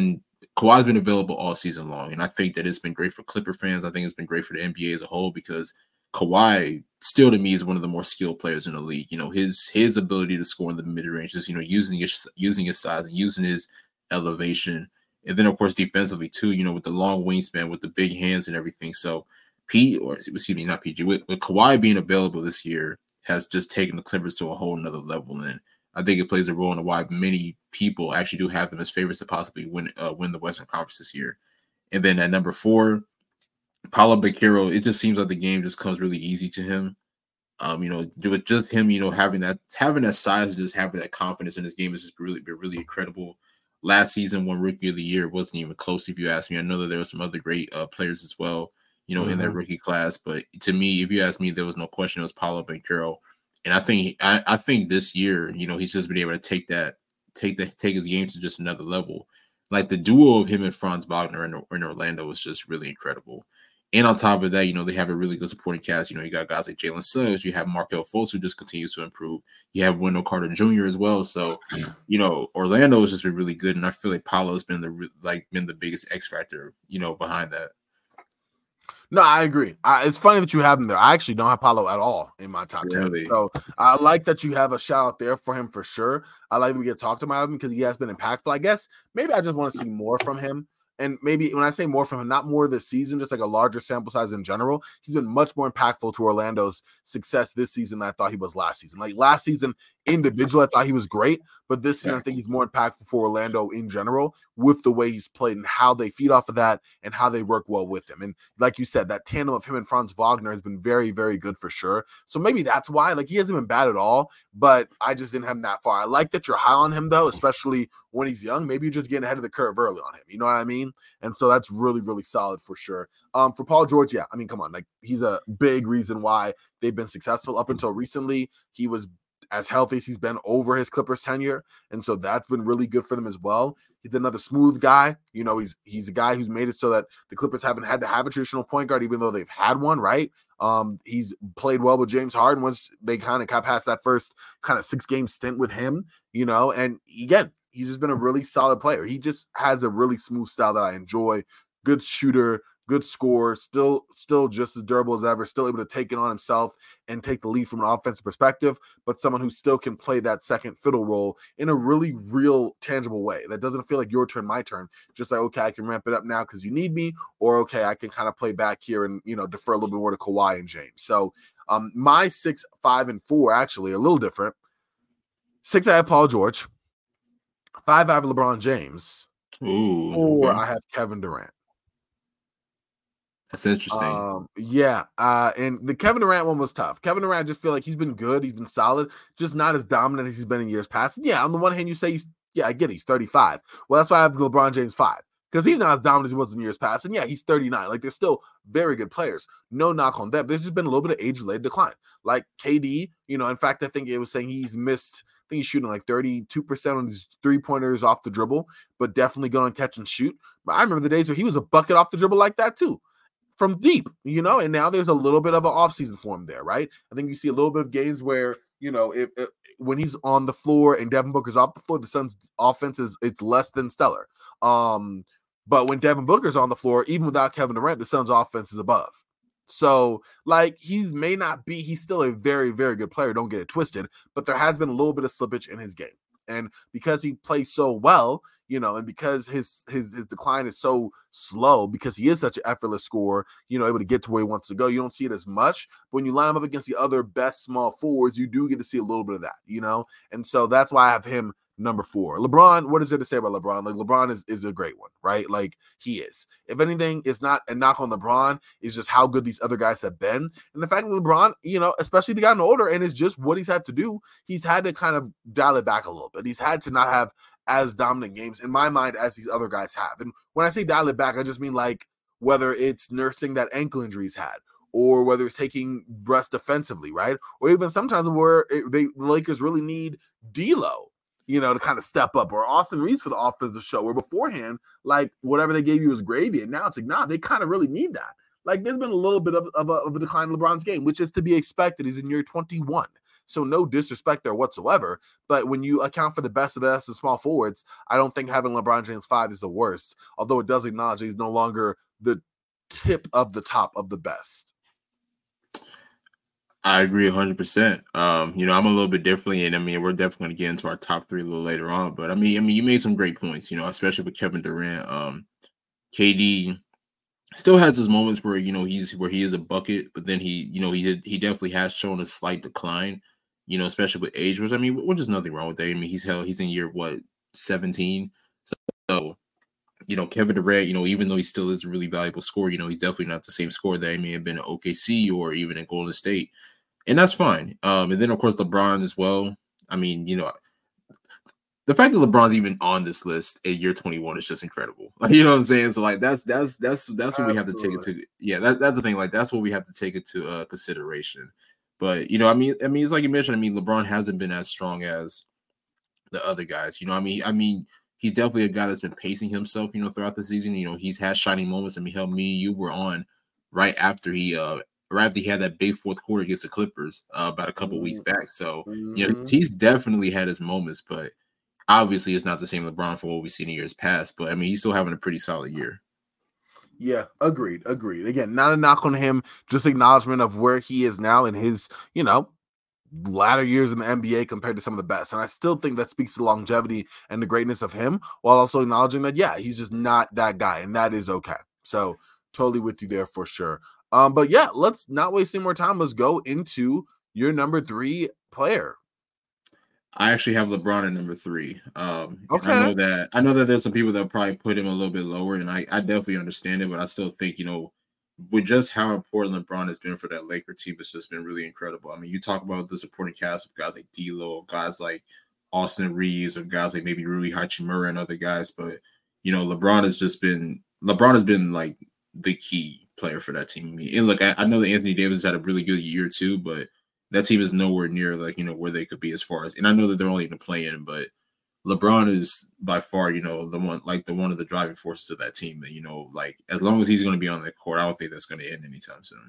Kawhi's been available all season long, and I think that it's been great for Clipper fans. I think it's been great for the N B A as a whole because Kawhi still to me is one of the more skilled players in the league. You know, his his ability to score in the mid range is, you know, using his using his size and using his elevation. And then of course defensively too, you know, with the long wingspan, with the big hands and everything. So P or excuse me, not P G, with, with Kawhi being available this year has just taken the Clippers to a whole nother level. And I think it plays a role in why many people actually do have them as favorites to possibly win uh, win the Western Conference this year. And then at number four, Paolo Banchero, it just seems like the game just comes really easy to him. Um, you know, with just him, you know, having that having that size and just having that confidence in his game has just really been really incredible. Last season, one Rookie of the Year wasn't even close, if you ask me. I know that there were some other great uh, players as well, you know, mm-hmm. in that rookie class. But to me, if you ask me, there was no question it was Paolo Banchero. And I think I, I think this year, you know, he's just been able to take that, take the take his game to just another level. Like the duo of him and Franz Wagner in, in Orlando was just really incredible. And on top of that, you know, they have a really good supporting cast. You know, you got guys like Jalen Suggs, you have Markelle Fultz, who just continues to improve. You have Wendell Carter Junior as well. So, you know, Orlando has just been really good, and I feel like Paolo's been the like been the biggest X factor, you know, behind that. No, I agree. I, it's funny that you have him there. I actually don't have Paolo at all in my top really? ten. So I like that you have a shout out there for him for sure. I like that we get to talk to him about him because he has been impactful. I guess maybe I just want to see more from him. And maybe when I say more from him, not more this season, just like a larger sample size in general, he's been much more impactful to Orlando's success this season than I thought he was last season. Like last season, individually, I thought he was great, but this season, I think he's more impactful for Orlando in general with the way he's played and how they feed off of that and how they work well with him. And like you said, that tandem of him and Franz Wagner has been very, very good for sure. So maybe that's why, like, he hasn't been bad at all, but I just didn't have him that far. I like that you're high on him, though, especially when he's young. Maybe you're just getting ahead of the curve early on him. You know what I mean? And so that's really, really solid for sure. Um, for Paul George, yeah, I mean, come on. Like, he's a big reason why they've been successful. Up until recently, he was as healthy as he's been over his Clippers tenure. And so that's been really good for them as well. He's another smooth guy. You know, he's he's a guy who's made it so that the Clippers haven't had to have a traditional point guard, even though they've had one, right? Um, he's played well with James Harden once they kind of got past that first kind of six-game stint with him, you know, and again, he's just been a really solid player. He just has a really smooth style that I enjoy. Good shooter, good scorer, still still just as durable as ever, still able to take it on himself and take the lead from an offensive perspective, but someone who still can play that second fiddle role in a really real, tangible way. That doesn't feel like your turn, my turn. Just like, okay, I can ramp it up now because you need me, or okay, I can kind of play back here and, you know, defer a little bit more to Kawhi and James. So um, my six, five, and four actually are a little different. Six, I have Paul George. Five, I have LeBron James. Ooh, Four, okay. I have Kevin Durant. That's interesting. Um, yeah, uh, and the Kevin Durant one was tough. Kevin Durant, I just feel like he's been good. He's been solid, just not as dominant as he's been in years past. And yeah, on the one hand, you say he's, yeah, I get it, he's thirty-five. Well, that's why I have LeBron James five, because he's not as dominant as he was in years past. And yeah, he's thirty-nine. Like, they're still very good players. No knock on that. There's just been a little bit of age-related decline. Like K D, you know, in fact, I think it was saying he's missed, I think he's shooting like thirty-two percent on his three-pointers off the dribble, but definitely going to catch and shoot. But I remember the days where he was a bucket off the dribble like that too, from deep, you know, and now there's a little bit of an offseason for him there, right? I think you see a little bit of games where, you know, if, if when he's on the floor and Devin Booker's off the floor, the Suns' offense is it's less than stellar. Um, but when Devin Booker's on the floor, even without Kevin Durant, the Suns' offense is above. So, like, he may not be, he's still a very, very good player. Don't get it twisted, but there has been a little bit of slippage in his game. And because he plays so well, you know, and because his his his decline is so slow, because he is such an effortless scorer, you know, able to get to where he wants to go, you don't see it as much. But when you line him up against the other best small forwards, you do get to see a little bit of that, you know? And so that's why I have him number four. LeBron, what is there to say about LeBron? Like, LeBron is, is a great one, right? Like, he is. If anything, it's not a knock on LeBron. It's just how good these other guys have been. And the fact that LeBron, you know, especially the gotten older, and it's just what he's had to do, he's had to kind of dial it back a little bit. He's had to not have as dominant games, in my mind, as these other guys have. And when I say dial it back, I just mean, like, whether it's nursing that ankle injury he's had, or whether it's taking rest defensively, right? Or even sometimes where it, they, the Lakers really need D'Lo, you know, to kind of step up, or Austin Reeves for the offensive show, where beforehand, like, whatever they gave you was gravy, and now it's like, nah, they kind of really need that. Like, there's been a little bit of, of, a, of a decline in LeBron's game, which is to be expected. He's in year twenty-one. So no disrespect there whatsoever. But when you account for the best of the best and small forwards, I don't think having LeBron James five is the worst. Although it does acknowledge he's no longer the tip of the top of the best. I agree one hundred percent. Um, you know, I'm a little bit differently, and I mean, we're definitely going to get into our top three a little later on. But I mean, I mean, you made some great points. You know, especially with Kevin Durant. Um, K D still has his moments where you know he's where he is a bucket, but then he, you know, he did, he definitely has shown a slight decline. You know, especially with age, which I mean, which is nothing wrong with that. I mean, he's held, he's in year what seventeen, so. You know, Kevin Durant, you know, even though he still is a really valuable scorer, you know, he's definitely not the same scorer that he may have been at O K C or even in Golden State. And that's fine. Um, and then, of course, LeBron as well. I mean, you know, the fact that LeBron's even on this list at year twenty-one is just incredible. You know what I'm saying? So, like, that's that's that's that's what we have to take it to. Yeah, that, that's the thing. Like, that's what we have to take it to uh, consideration. But, you know, I mean, I mean, it's like you mentioned. I mean, LeBron hasn't been as strong as the other guys. You know, I mean, I mean, he's definitely a guy that's been pacing himself, you know, throughout the season. You know, he's had shining moments. I mean, hell, me and you were on right after he, uh, right after he had that big fourth quarter against the Clippers uh, about a couple mm-hmm. weeks back. So, mm-hmm. you know, he's definitely had his moments, but obviously it's not the same LeBron for what we've seen in years past. But I mean, he's still having a pretty solid year. Yeah, agreed, agreed. Again, not a knock on him, just acknowledgement of where he is now in his, you know, latter years in the N B A compared to some of the best. And I still think that speaks to the longevity and the greatness of him, while also acknowledging that, yeah, he's just not that guy, and that is okay. So totally with you there for sure. Um, but yeah, let's not waste any more time. Let's go into your number three player. I actually have LeBron at number three. Um, okay. I know that I know that there's some people that probably put him a little bit lower, and I, I definitely understand it, but I still think, you know, with just how important LeBron has been for that Laker team, it's just been really incredible. I mean, you talk about the supporting cast of guys like D'Lo, guys like Austin Reeves, or guys like maybe Rui Hachimura and other guys, but you know, LeBron has just been LeBron has been like the key player for that team. I mean, and look, I, I know that Anthony Davis had a really good year too, but that team is nowhere near like, you know, where they could be as far as, and I know that they're only going to play in, but LeBron is by far, you know, the one, like the one of the driving forces of that team that, you know, like as long as he's going to be on the court, I don't think that's going to end anytime soon.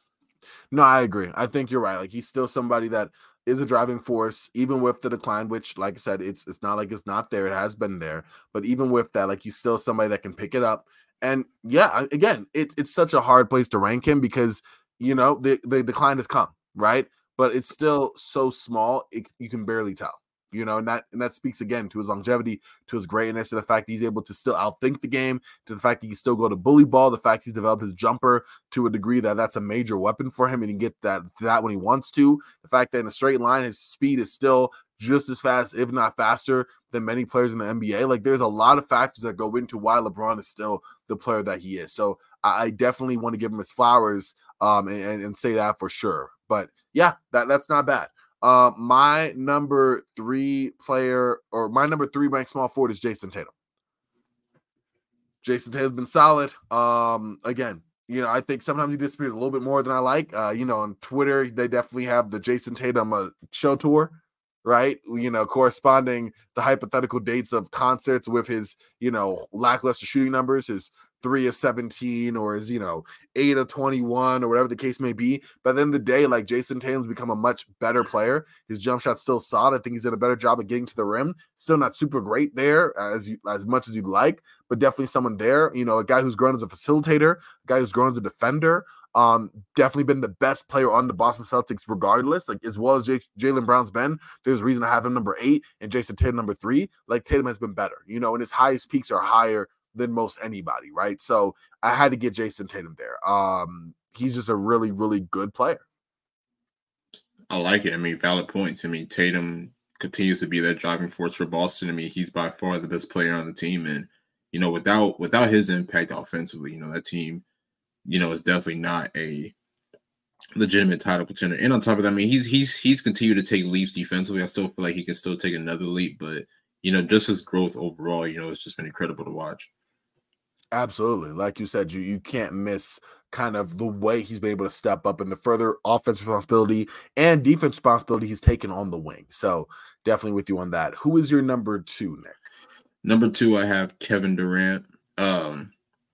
No, I agree. I think you're right. Like he's still somebody that is a driving force, even with the decline, which like I said, it's, it's not like it's not there. It has been there, but even with that, like he's still somebody that can pick it up. And yeah, again, it, it's such a hard place to rank him because, you know, the, the decline has come, right? But it's still so small, it, you can barely tell, you know, and that, and that speaks again to his longevity, to his greatness, to the fact that he's able to still outthink the game, to the fact that he can still go to bully ball, the fact he's developed his jumper to a degree that that's a major weapon for him and he can get that, that when he wants to, the fact that in a straight line, his speed is still just as fast, if not faster, than many players in the N B A. Like there's a lot of factors that go into why LeBron is still the player that he is. So I definitely want to give him his flowers um, and, and say that for sure. But yeah, that, that's not bad. Uh, my number three player or my number three ranked small forward is Jason Tatum. Jason Tatum's been solid. Um, again, you know, I think sometimes he disappears a little bit more than I like. Uh, you know, on Twitter, they definitely have the Jason Tatum uh, show tour, right? You know, corresponding the hypothetical dates of concerts with his, you know, lackluster shooting numbers, his three of seventeen or his, you know, eight of twenty-one or whatever the case may be. But at the end of the day, like Jason Tatum's become a much better player. His jump shot's still solid. I think he's done a better job of getting to the rim. Still not super great there as you, as much as you'd like, but definitely someone there, you know, a guy who's grown as a facilitator, a guy who's grown as a defender. Um, definitely been the best player on the Boston Celtics regardless, like as well as J- Jaylen Brown's been. There's a reason I have him number eight and Jason Tatum number three. Like Tatum has been better, you know, and his highest peaks are higher than most anybody, right? So I had to get Jason Tatum there. Um, he's just a really, really good player. I like it. I mean, valid points. I mean, Tatum continues to be that driving force for Boston. I mean, he's by far the best player on the team. And, you know, without without his impact offensively, you know, that team, you know, is definitely not a legitimate title contender. And on top of that, I mean, he's he's he's continued to take leaps defensively. I still feel like he can still take another leap, but, you know, just his growth overall, you know, it's just been incredible to watch. Absolutely. Like you said, you you can't miss kind of the way he's been able to step up and the further offensive responsibility and defense responsibility he's taken on the wing. So definitely with you on that. Who is your number two, Nick? Number two, I have Kevin Durant. Um,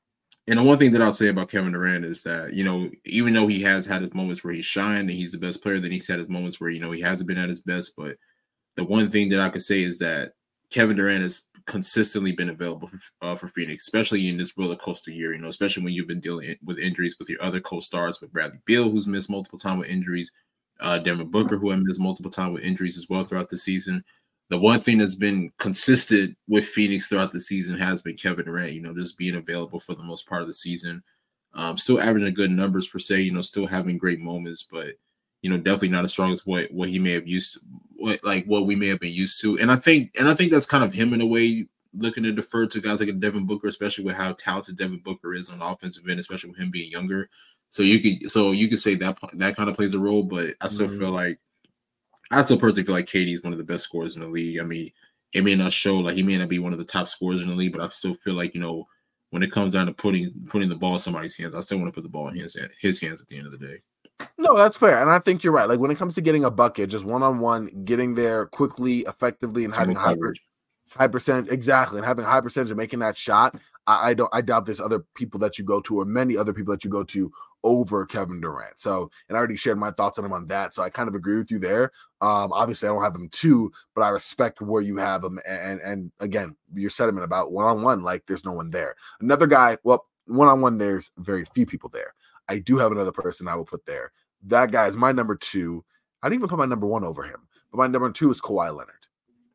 And the one thing that I'll say about Kevin Durant is that, you know, even though he has had his moments where he's shined and he's the best player, then he's had his moments where, you know, he hasn't been at his best. But the one thing that I could say is that Kevin Durant has consistently been available for, uh, for Phoenix, especially in this roller coaster year, you know, especially when you've been dealing with injuries with your other co-stars, with Bradley Beal, who's missed multiple times with injuries, uh, Devin Booker, who has missed multiple times with injuries as well throughout the season. The one thing that's been consistent with Phoenix throughout the season has been Kevin Durant, you know, just being available for the most part of the season. Um, still averaging good numbers per se, you know, still having great moments, but, you know, definitely not as strong as what, what he may have used to, what, like what we may have been used to. And I think, and I think that's kind of him in a way, looking to defer to guys like a Devin Booker, especially with how talented Devin Booker is on the offensive end, especially with him being younger. So you could, so you could say that that kind of plays a role, but I still mm-hmm. feel like, I still personally feel like K D is one of the best scorers in the league. I mean, it may not show, like he may not be one of the top scorers in the league, but I still feel like, you know, when it comes down to putting putting the ball in somebody's hands, I still want to put the ball in his his hands at the end of the day. No, that's fair. And I think you're right. Like when it comes to getting a bucket, just one-on-one, getting there quickly, effectively, and Some having high, high percent, exactly, and having a high percentage of making that shot, I, I don't I doubt there's other people that you go to or many other people that you go to over Kevin Durant. So, and I already shared my thoughts on him on that. So I kind of agree with you there. Um, obviously I don't have him too, but I respect where you have him. And, and again, your sentiment about one-on-one, like there's no one there. Another guy, well, one-on-one, there's very few people there. I do have another person I will put there. That guy is my number two. I didn't even put my number one over him, but my number two is Kawhi Leonard.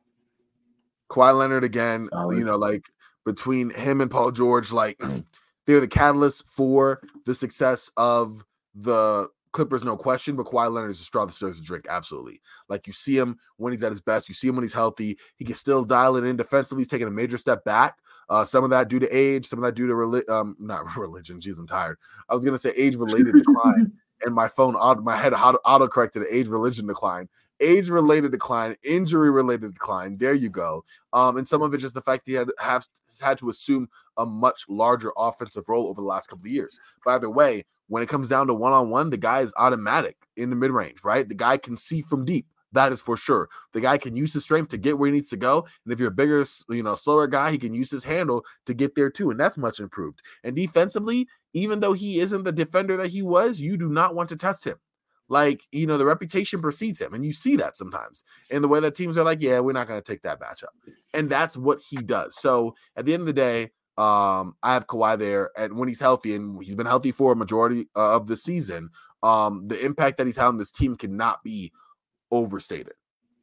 Kawhi Leonard again, Solid. You know, like between him and Paul George, like they're the catalyst for the success of the Clippers, no question. But Kawhi Leonard is a straw that stirs the drink, absolutely. Like you see him when he's at his best, you see him when he's healthy. He can still dial it in defensively. He's taking a major step back. Uh, some of that due to age, some of that due to reli- um, not religion. Jeez, I'm tired. I was gonna say age-related decline, and my phone, auto, my head auto, auto corrected age religion decline. Age-related decline, injury-related decline. There you go. Um, and some of it just the fact he had have had to assume a much larger offensive role over the last couple of years. But either way, when it comes down to one-on-one, the guy is automatic in the mid-range, right? The guy can see from deep. That is for sure. The guy can use his strength to get where he needs to go. And if you're a bigger, you know, slower guy, he can use his handle to get there too. And that's much improved. And defensively, even though he isn't the defender that he was, you do not want to test him. Like, you know, the reputation precedes him. And you see that sometimes in the way that teams are like, yeah, we're not going to take that matchup. And that's what he does. So at the end of the day, um, I have Kawhi there. And when he's healthy, and he's been healthy for a majority uh, of the season, um, the impact that he's had on this team cannot be overstated.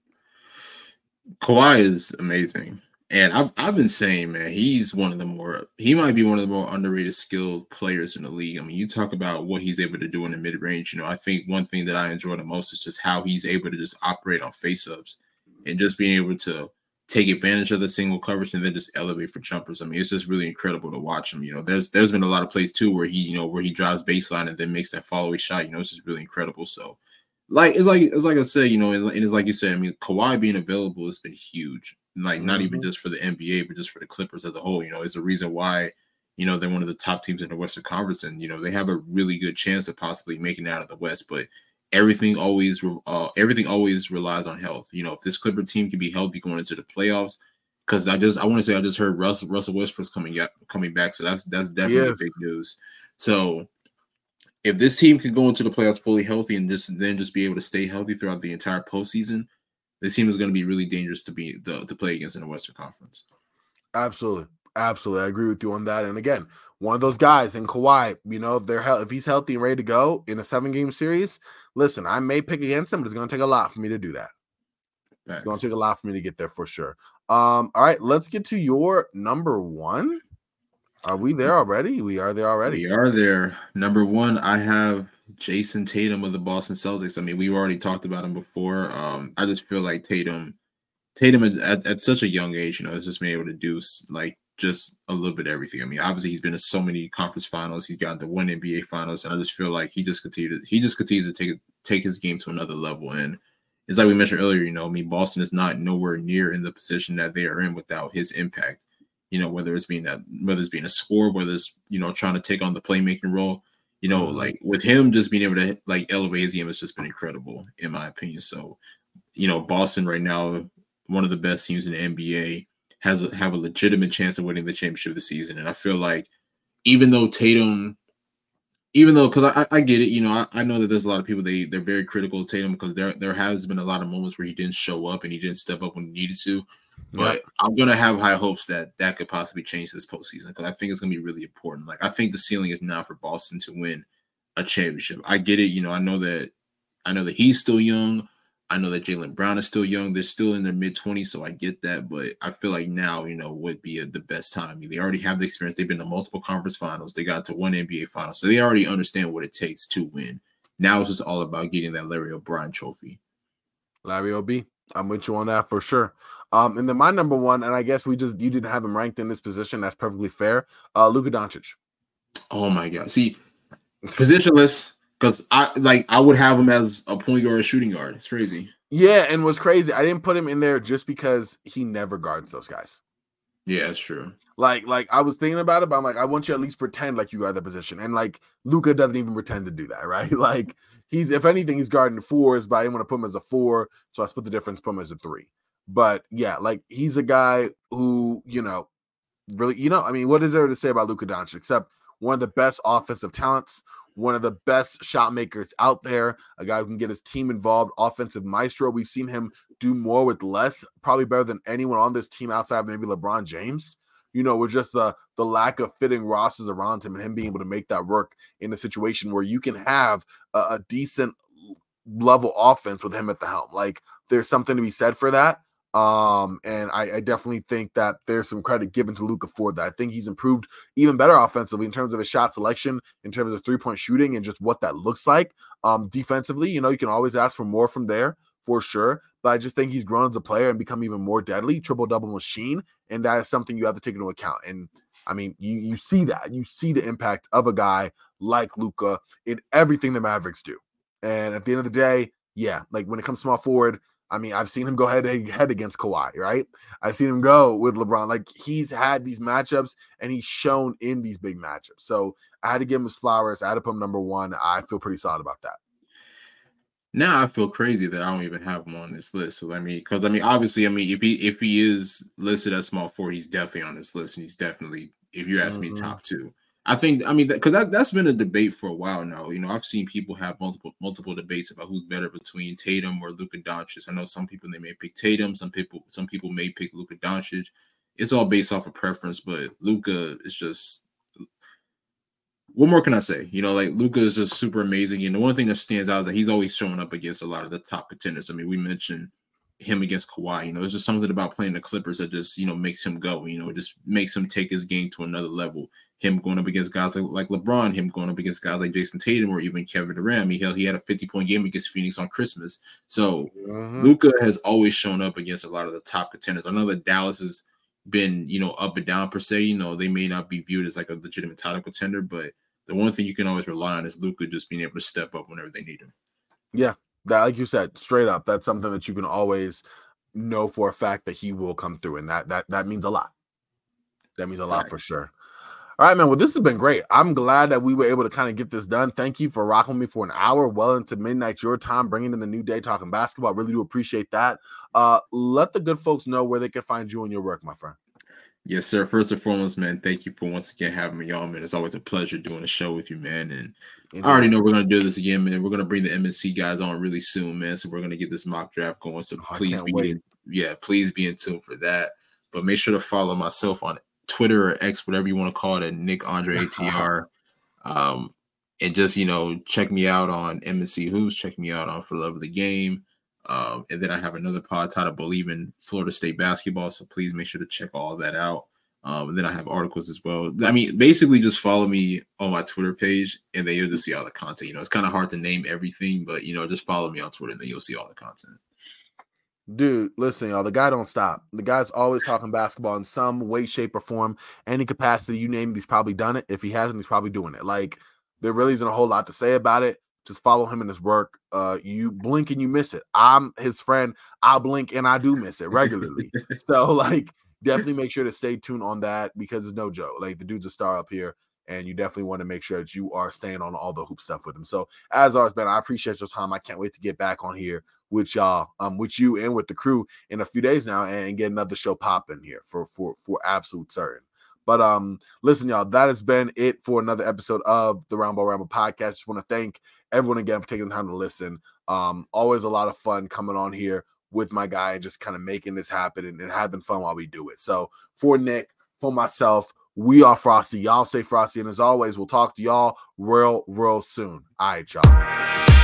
Kawhi is amazing. And I've, I've been saying, man, he's one of the more, he might be one of the more underrated skilled players in the league. I mean, you talk about what he's able to do in the mid range. You know, I think one thing that I enjoy the most is just how he's able to just operate on face ups and just being able to take advantage of the single coverage and then just elevate for jumpers. I mean, it's just really incredible to watch him. You know, there's, there's been a lot of plays too where he, you know, where he drives baseline and then makes that follow shot. You know, it's just really incredible. So, Like it's like it's like I said, you know, and it's like you said. I mean, Kawhi being available has been huge. Like not mm-hmm. even just for the N B A, but just for the Clippers as a whole. You know, it's a reason why you know they're one of the top teams in the Western Conference, and you know they have a really good chance of possibly making it out of the West. But everything always uh, everything always relies on health. You know, if this Clipper team can be healthy going into the playoffs, because I just I want to say I just heard Russell Russell Westbrook's coming up, coming back, so that's that's definitely yes. big news. So. If this team can go into the playoffs fully healthy and just then just be able to stay healthy throughout the entire postseason, this team is going to be really dangerous to be to, to play against in the Western Conference. Absolutely, absolutely, I agree with you on that. And again, one of those guys in Kawhi, you know, if they're if he's healthy and ready to go in a seven game series, listen, I may pick against him, but it's going to take a lot for me to do that. Thanks. It's going to take a lot for me to get there for sure. Um, all right, let's get to your number one. Are we there already? We are there already. We are there. Number one, I have Jason Tatum of the Boston Celtics. I mean, we've already talked about him before. Um, I just feel like Tatum, Tatum is at, at such a young age, you know, has just been able to do like just a little bit of everything. I mean, obviously he's been in so many conference finals. He's gotten to one N B A finals, and I just feel like he just continues. He just continues to take take his game to another level. And it's like we mentioned earlier, you know, I mean, Boston is not nowhere near in the position that they are in without his impact. You know, whether it's being a whether it's being a scorer, whether it's, you know, trying to take on the playmaking role, you know, mm-hmm. like with him just being able to like elevate his game has just been incredible, in my opinion. So, you know, Boston right now, one of the best teams in the N B A, has a, have a legitimate chance of winning the championship this season. And I feel like even though Tatum, even though because I, I get it, you know, I, I know that there's a lot of people they they're very critical of Tatum because there there has been a lot of moments where he didn't show up and he didn't step up when he needed to. But Yep. I'm gonna have high hopes that that could possibly change this postseason because I think it's gonna be really important. Like I think the ceiling is now for Boston to win a championship. I get it, you know. I know that I know that he's still young. I know that Jaylen Brown is still young. They're still in their mid twenties, so I get that. But I feel like now, you know, would be a, the best time. I mean, they already have the experience. They've been to multiple conference finals. They got to one N B A final, so they already understand what it takes to win. Now it's just all about getting that Larry O'Brien trophy. Larry O B, I'm with you on that for sure. Um, and then my number one, and I guess we just you didn't have him ranked in this position. That's perfectly fair. Uh, Luka Doncic. Oh my God! See, positionless because I like I would have him as a point guard or a shooting guard. It's crazy. Yeah, and what's crazy, I didn't put him in there just because he never guards those guys. Yeah, that's true. Like, like I was thinking about it, but I'm like, I want you to at least pretend like you guard the position. And like Luka doesn't even pretend to do that, right? Like he's, if anything, he's guarding the fours, but I didn't want to put him as a four, so I split the difference, put him as a three. But yeah, like he's a guy who, you know, really, you know, I mean, what is there to say about Luka Doncic except one of the best offensive talents, one of the best shot makers out there, a guy who can get his team involved, offensive maestro. We've seen him do more with less, probably better than anyone on this team outside of maybe LeBron James. You know, with just the the lack of fitting rosters around him and him being able to make that work in a situation where you can have a, a decent level offense with him at the helm. Like there's something to be said for that. Um, and I, I definitely think that there's some credit given to Luka for that. I think he's improved even better offensively in terms of his shot selection, in terms of three-point shooting and just what that looks like. Um, defensively, you know, you can always ask for more from there for sure. But I just think he's grown as a player and become even more deadly, triple-double machine. And that is something you have to take into account. And I mean, you you see that. You see the impact of a guy like Luka in everything the Mavericks do. And at the end of the day, yeah, like when it comes small forward, I mean, I've seen him go head to head against Kawhi, right? I've seen him go with LeBron. Like he's had these matchups and he's shown in these big matchups. So I had to give him his flowers. I had to put him number one. I feel pretty solid about that. Now I feel crazy that I don't even have him on this list. So I mean, because I mean, obviously, I mean, if he if he is listed as small four, he's definitely on this list, and he's definitely, if you ask mm-hmm. me, top two. I think, I mean, because that, that, that's been a debate for a while now. You know, I've seen people have multiple multiple debates about who's better between Tatum or Luka Doncic. I know some people, they may pick Tatum. Some people some people may pick Luka Doncic. It's all based off of preference, but Luka is just, what more can I say? You know, like Luka is just super amazing. And the one thing that stands out is that he's always showing up against a lot of the top contenders. I mean, we mentioned him against Kawhi. You know, there's just something about playing the Clippers that just, you know, makes him go. You know, it just makes him take his game to another level. Him going up against guys like, like LeBron, him going up against guys like Jason Tatum or even Kevin Durant. I mean, hell, he had a fifty-point game against Phoenix on Christmas. So mm-hmm. Luka has always shown up against a lot of the top contenders. I know that Dallas has been, you know, up and down per se. You know, they may not be viewed as like a legitimate title contender, but the one thing you can always rely on is Luka just being able to step up whenever they need him. Yeah, that, like you said, straight up, that's something that you can always know for a fact that he will come through, and that that that means a lot. That means a lot right. for sure. All right, man. Well, this has been great. I'm glad that we were able to kind of get this done. Thank you for rocking with me for an hour, well into midnight your time, bringing in the new day, talking basketball. I really do appreciate that. Uh, let the good folks know where they can find you and your work, my friend. Yes, sir. First and foremost, man, thank you for once again having me on, man. It's always a pleasure doing a show with you, man. And Indeed. I already know we're going to do this again, man. We're going to bring the M N C guys on really soon, man. So we're going to get this mock draft going. So oh, please be in, yeah, please be in tune for that. But make sure to follow myself on Twitter or X, whatever you want to call it, at Nick Andre A T R. um, and just, you know, check me out on M N C Hoops. Check me out on For Love of the Game. Um, and then I have another pod titled Believe in Florida State Basketball. So please make sure to check all of that out. Um, and then I have articles as well. I mean, basically just follow me on my Twitter page and then you'll just see all the content. You know, it's kind of hard to name everything, but, you know, just follow me on Twitter and then you'll see all the content. Dude, listen, y'all, the guy don't stop. The guy's always talking basketball in some way, shape, or form. Any capacity you name it, he's probably done it. If he hasn't, he's probably doing it. Like, there really isn't a whole lot to say about it. Just follow him in his work. Uh, you blink and you miss it. I'm his friend. I blink and I do miss it regularly. So, like, definitely make sure to stay tuned on that because it's no joke. Like, the dude's a star up here, and you definitely want to make sure that you are staying on all the hoop stuff with him. So, as always, man, I appreciate your time. I can't wait to get back on here with y'all, um, with you and with the crew in a few days now and get another show popping here for, for, for absolute certain. But um, listen, y'all, that has been it for another episode of the Round Ball Ramble podcast. Just want to thank everyone again for taking the time to listen. Um, always a lot of fun coming on here with my guy and just kind of making this happen and, and having fun while we do it. So for Nick, for myself, we are Frosty. Y'all stay frosty. And as always, we'll talk to y'all real, real soon. All right, y'all.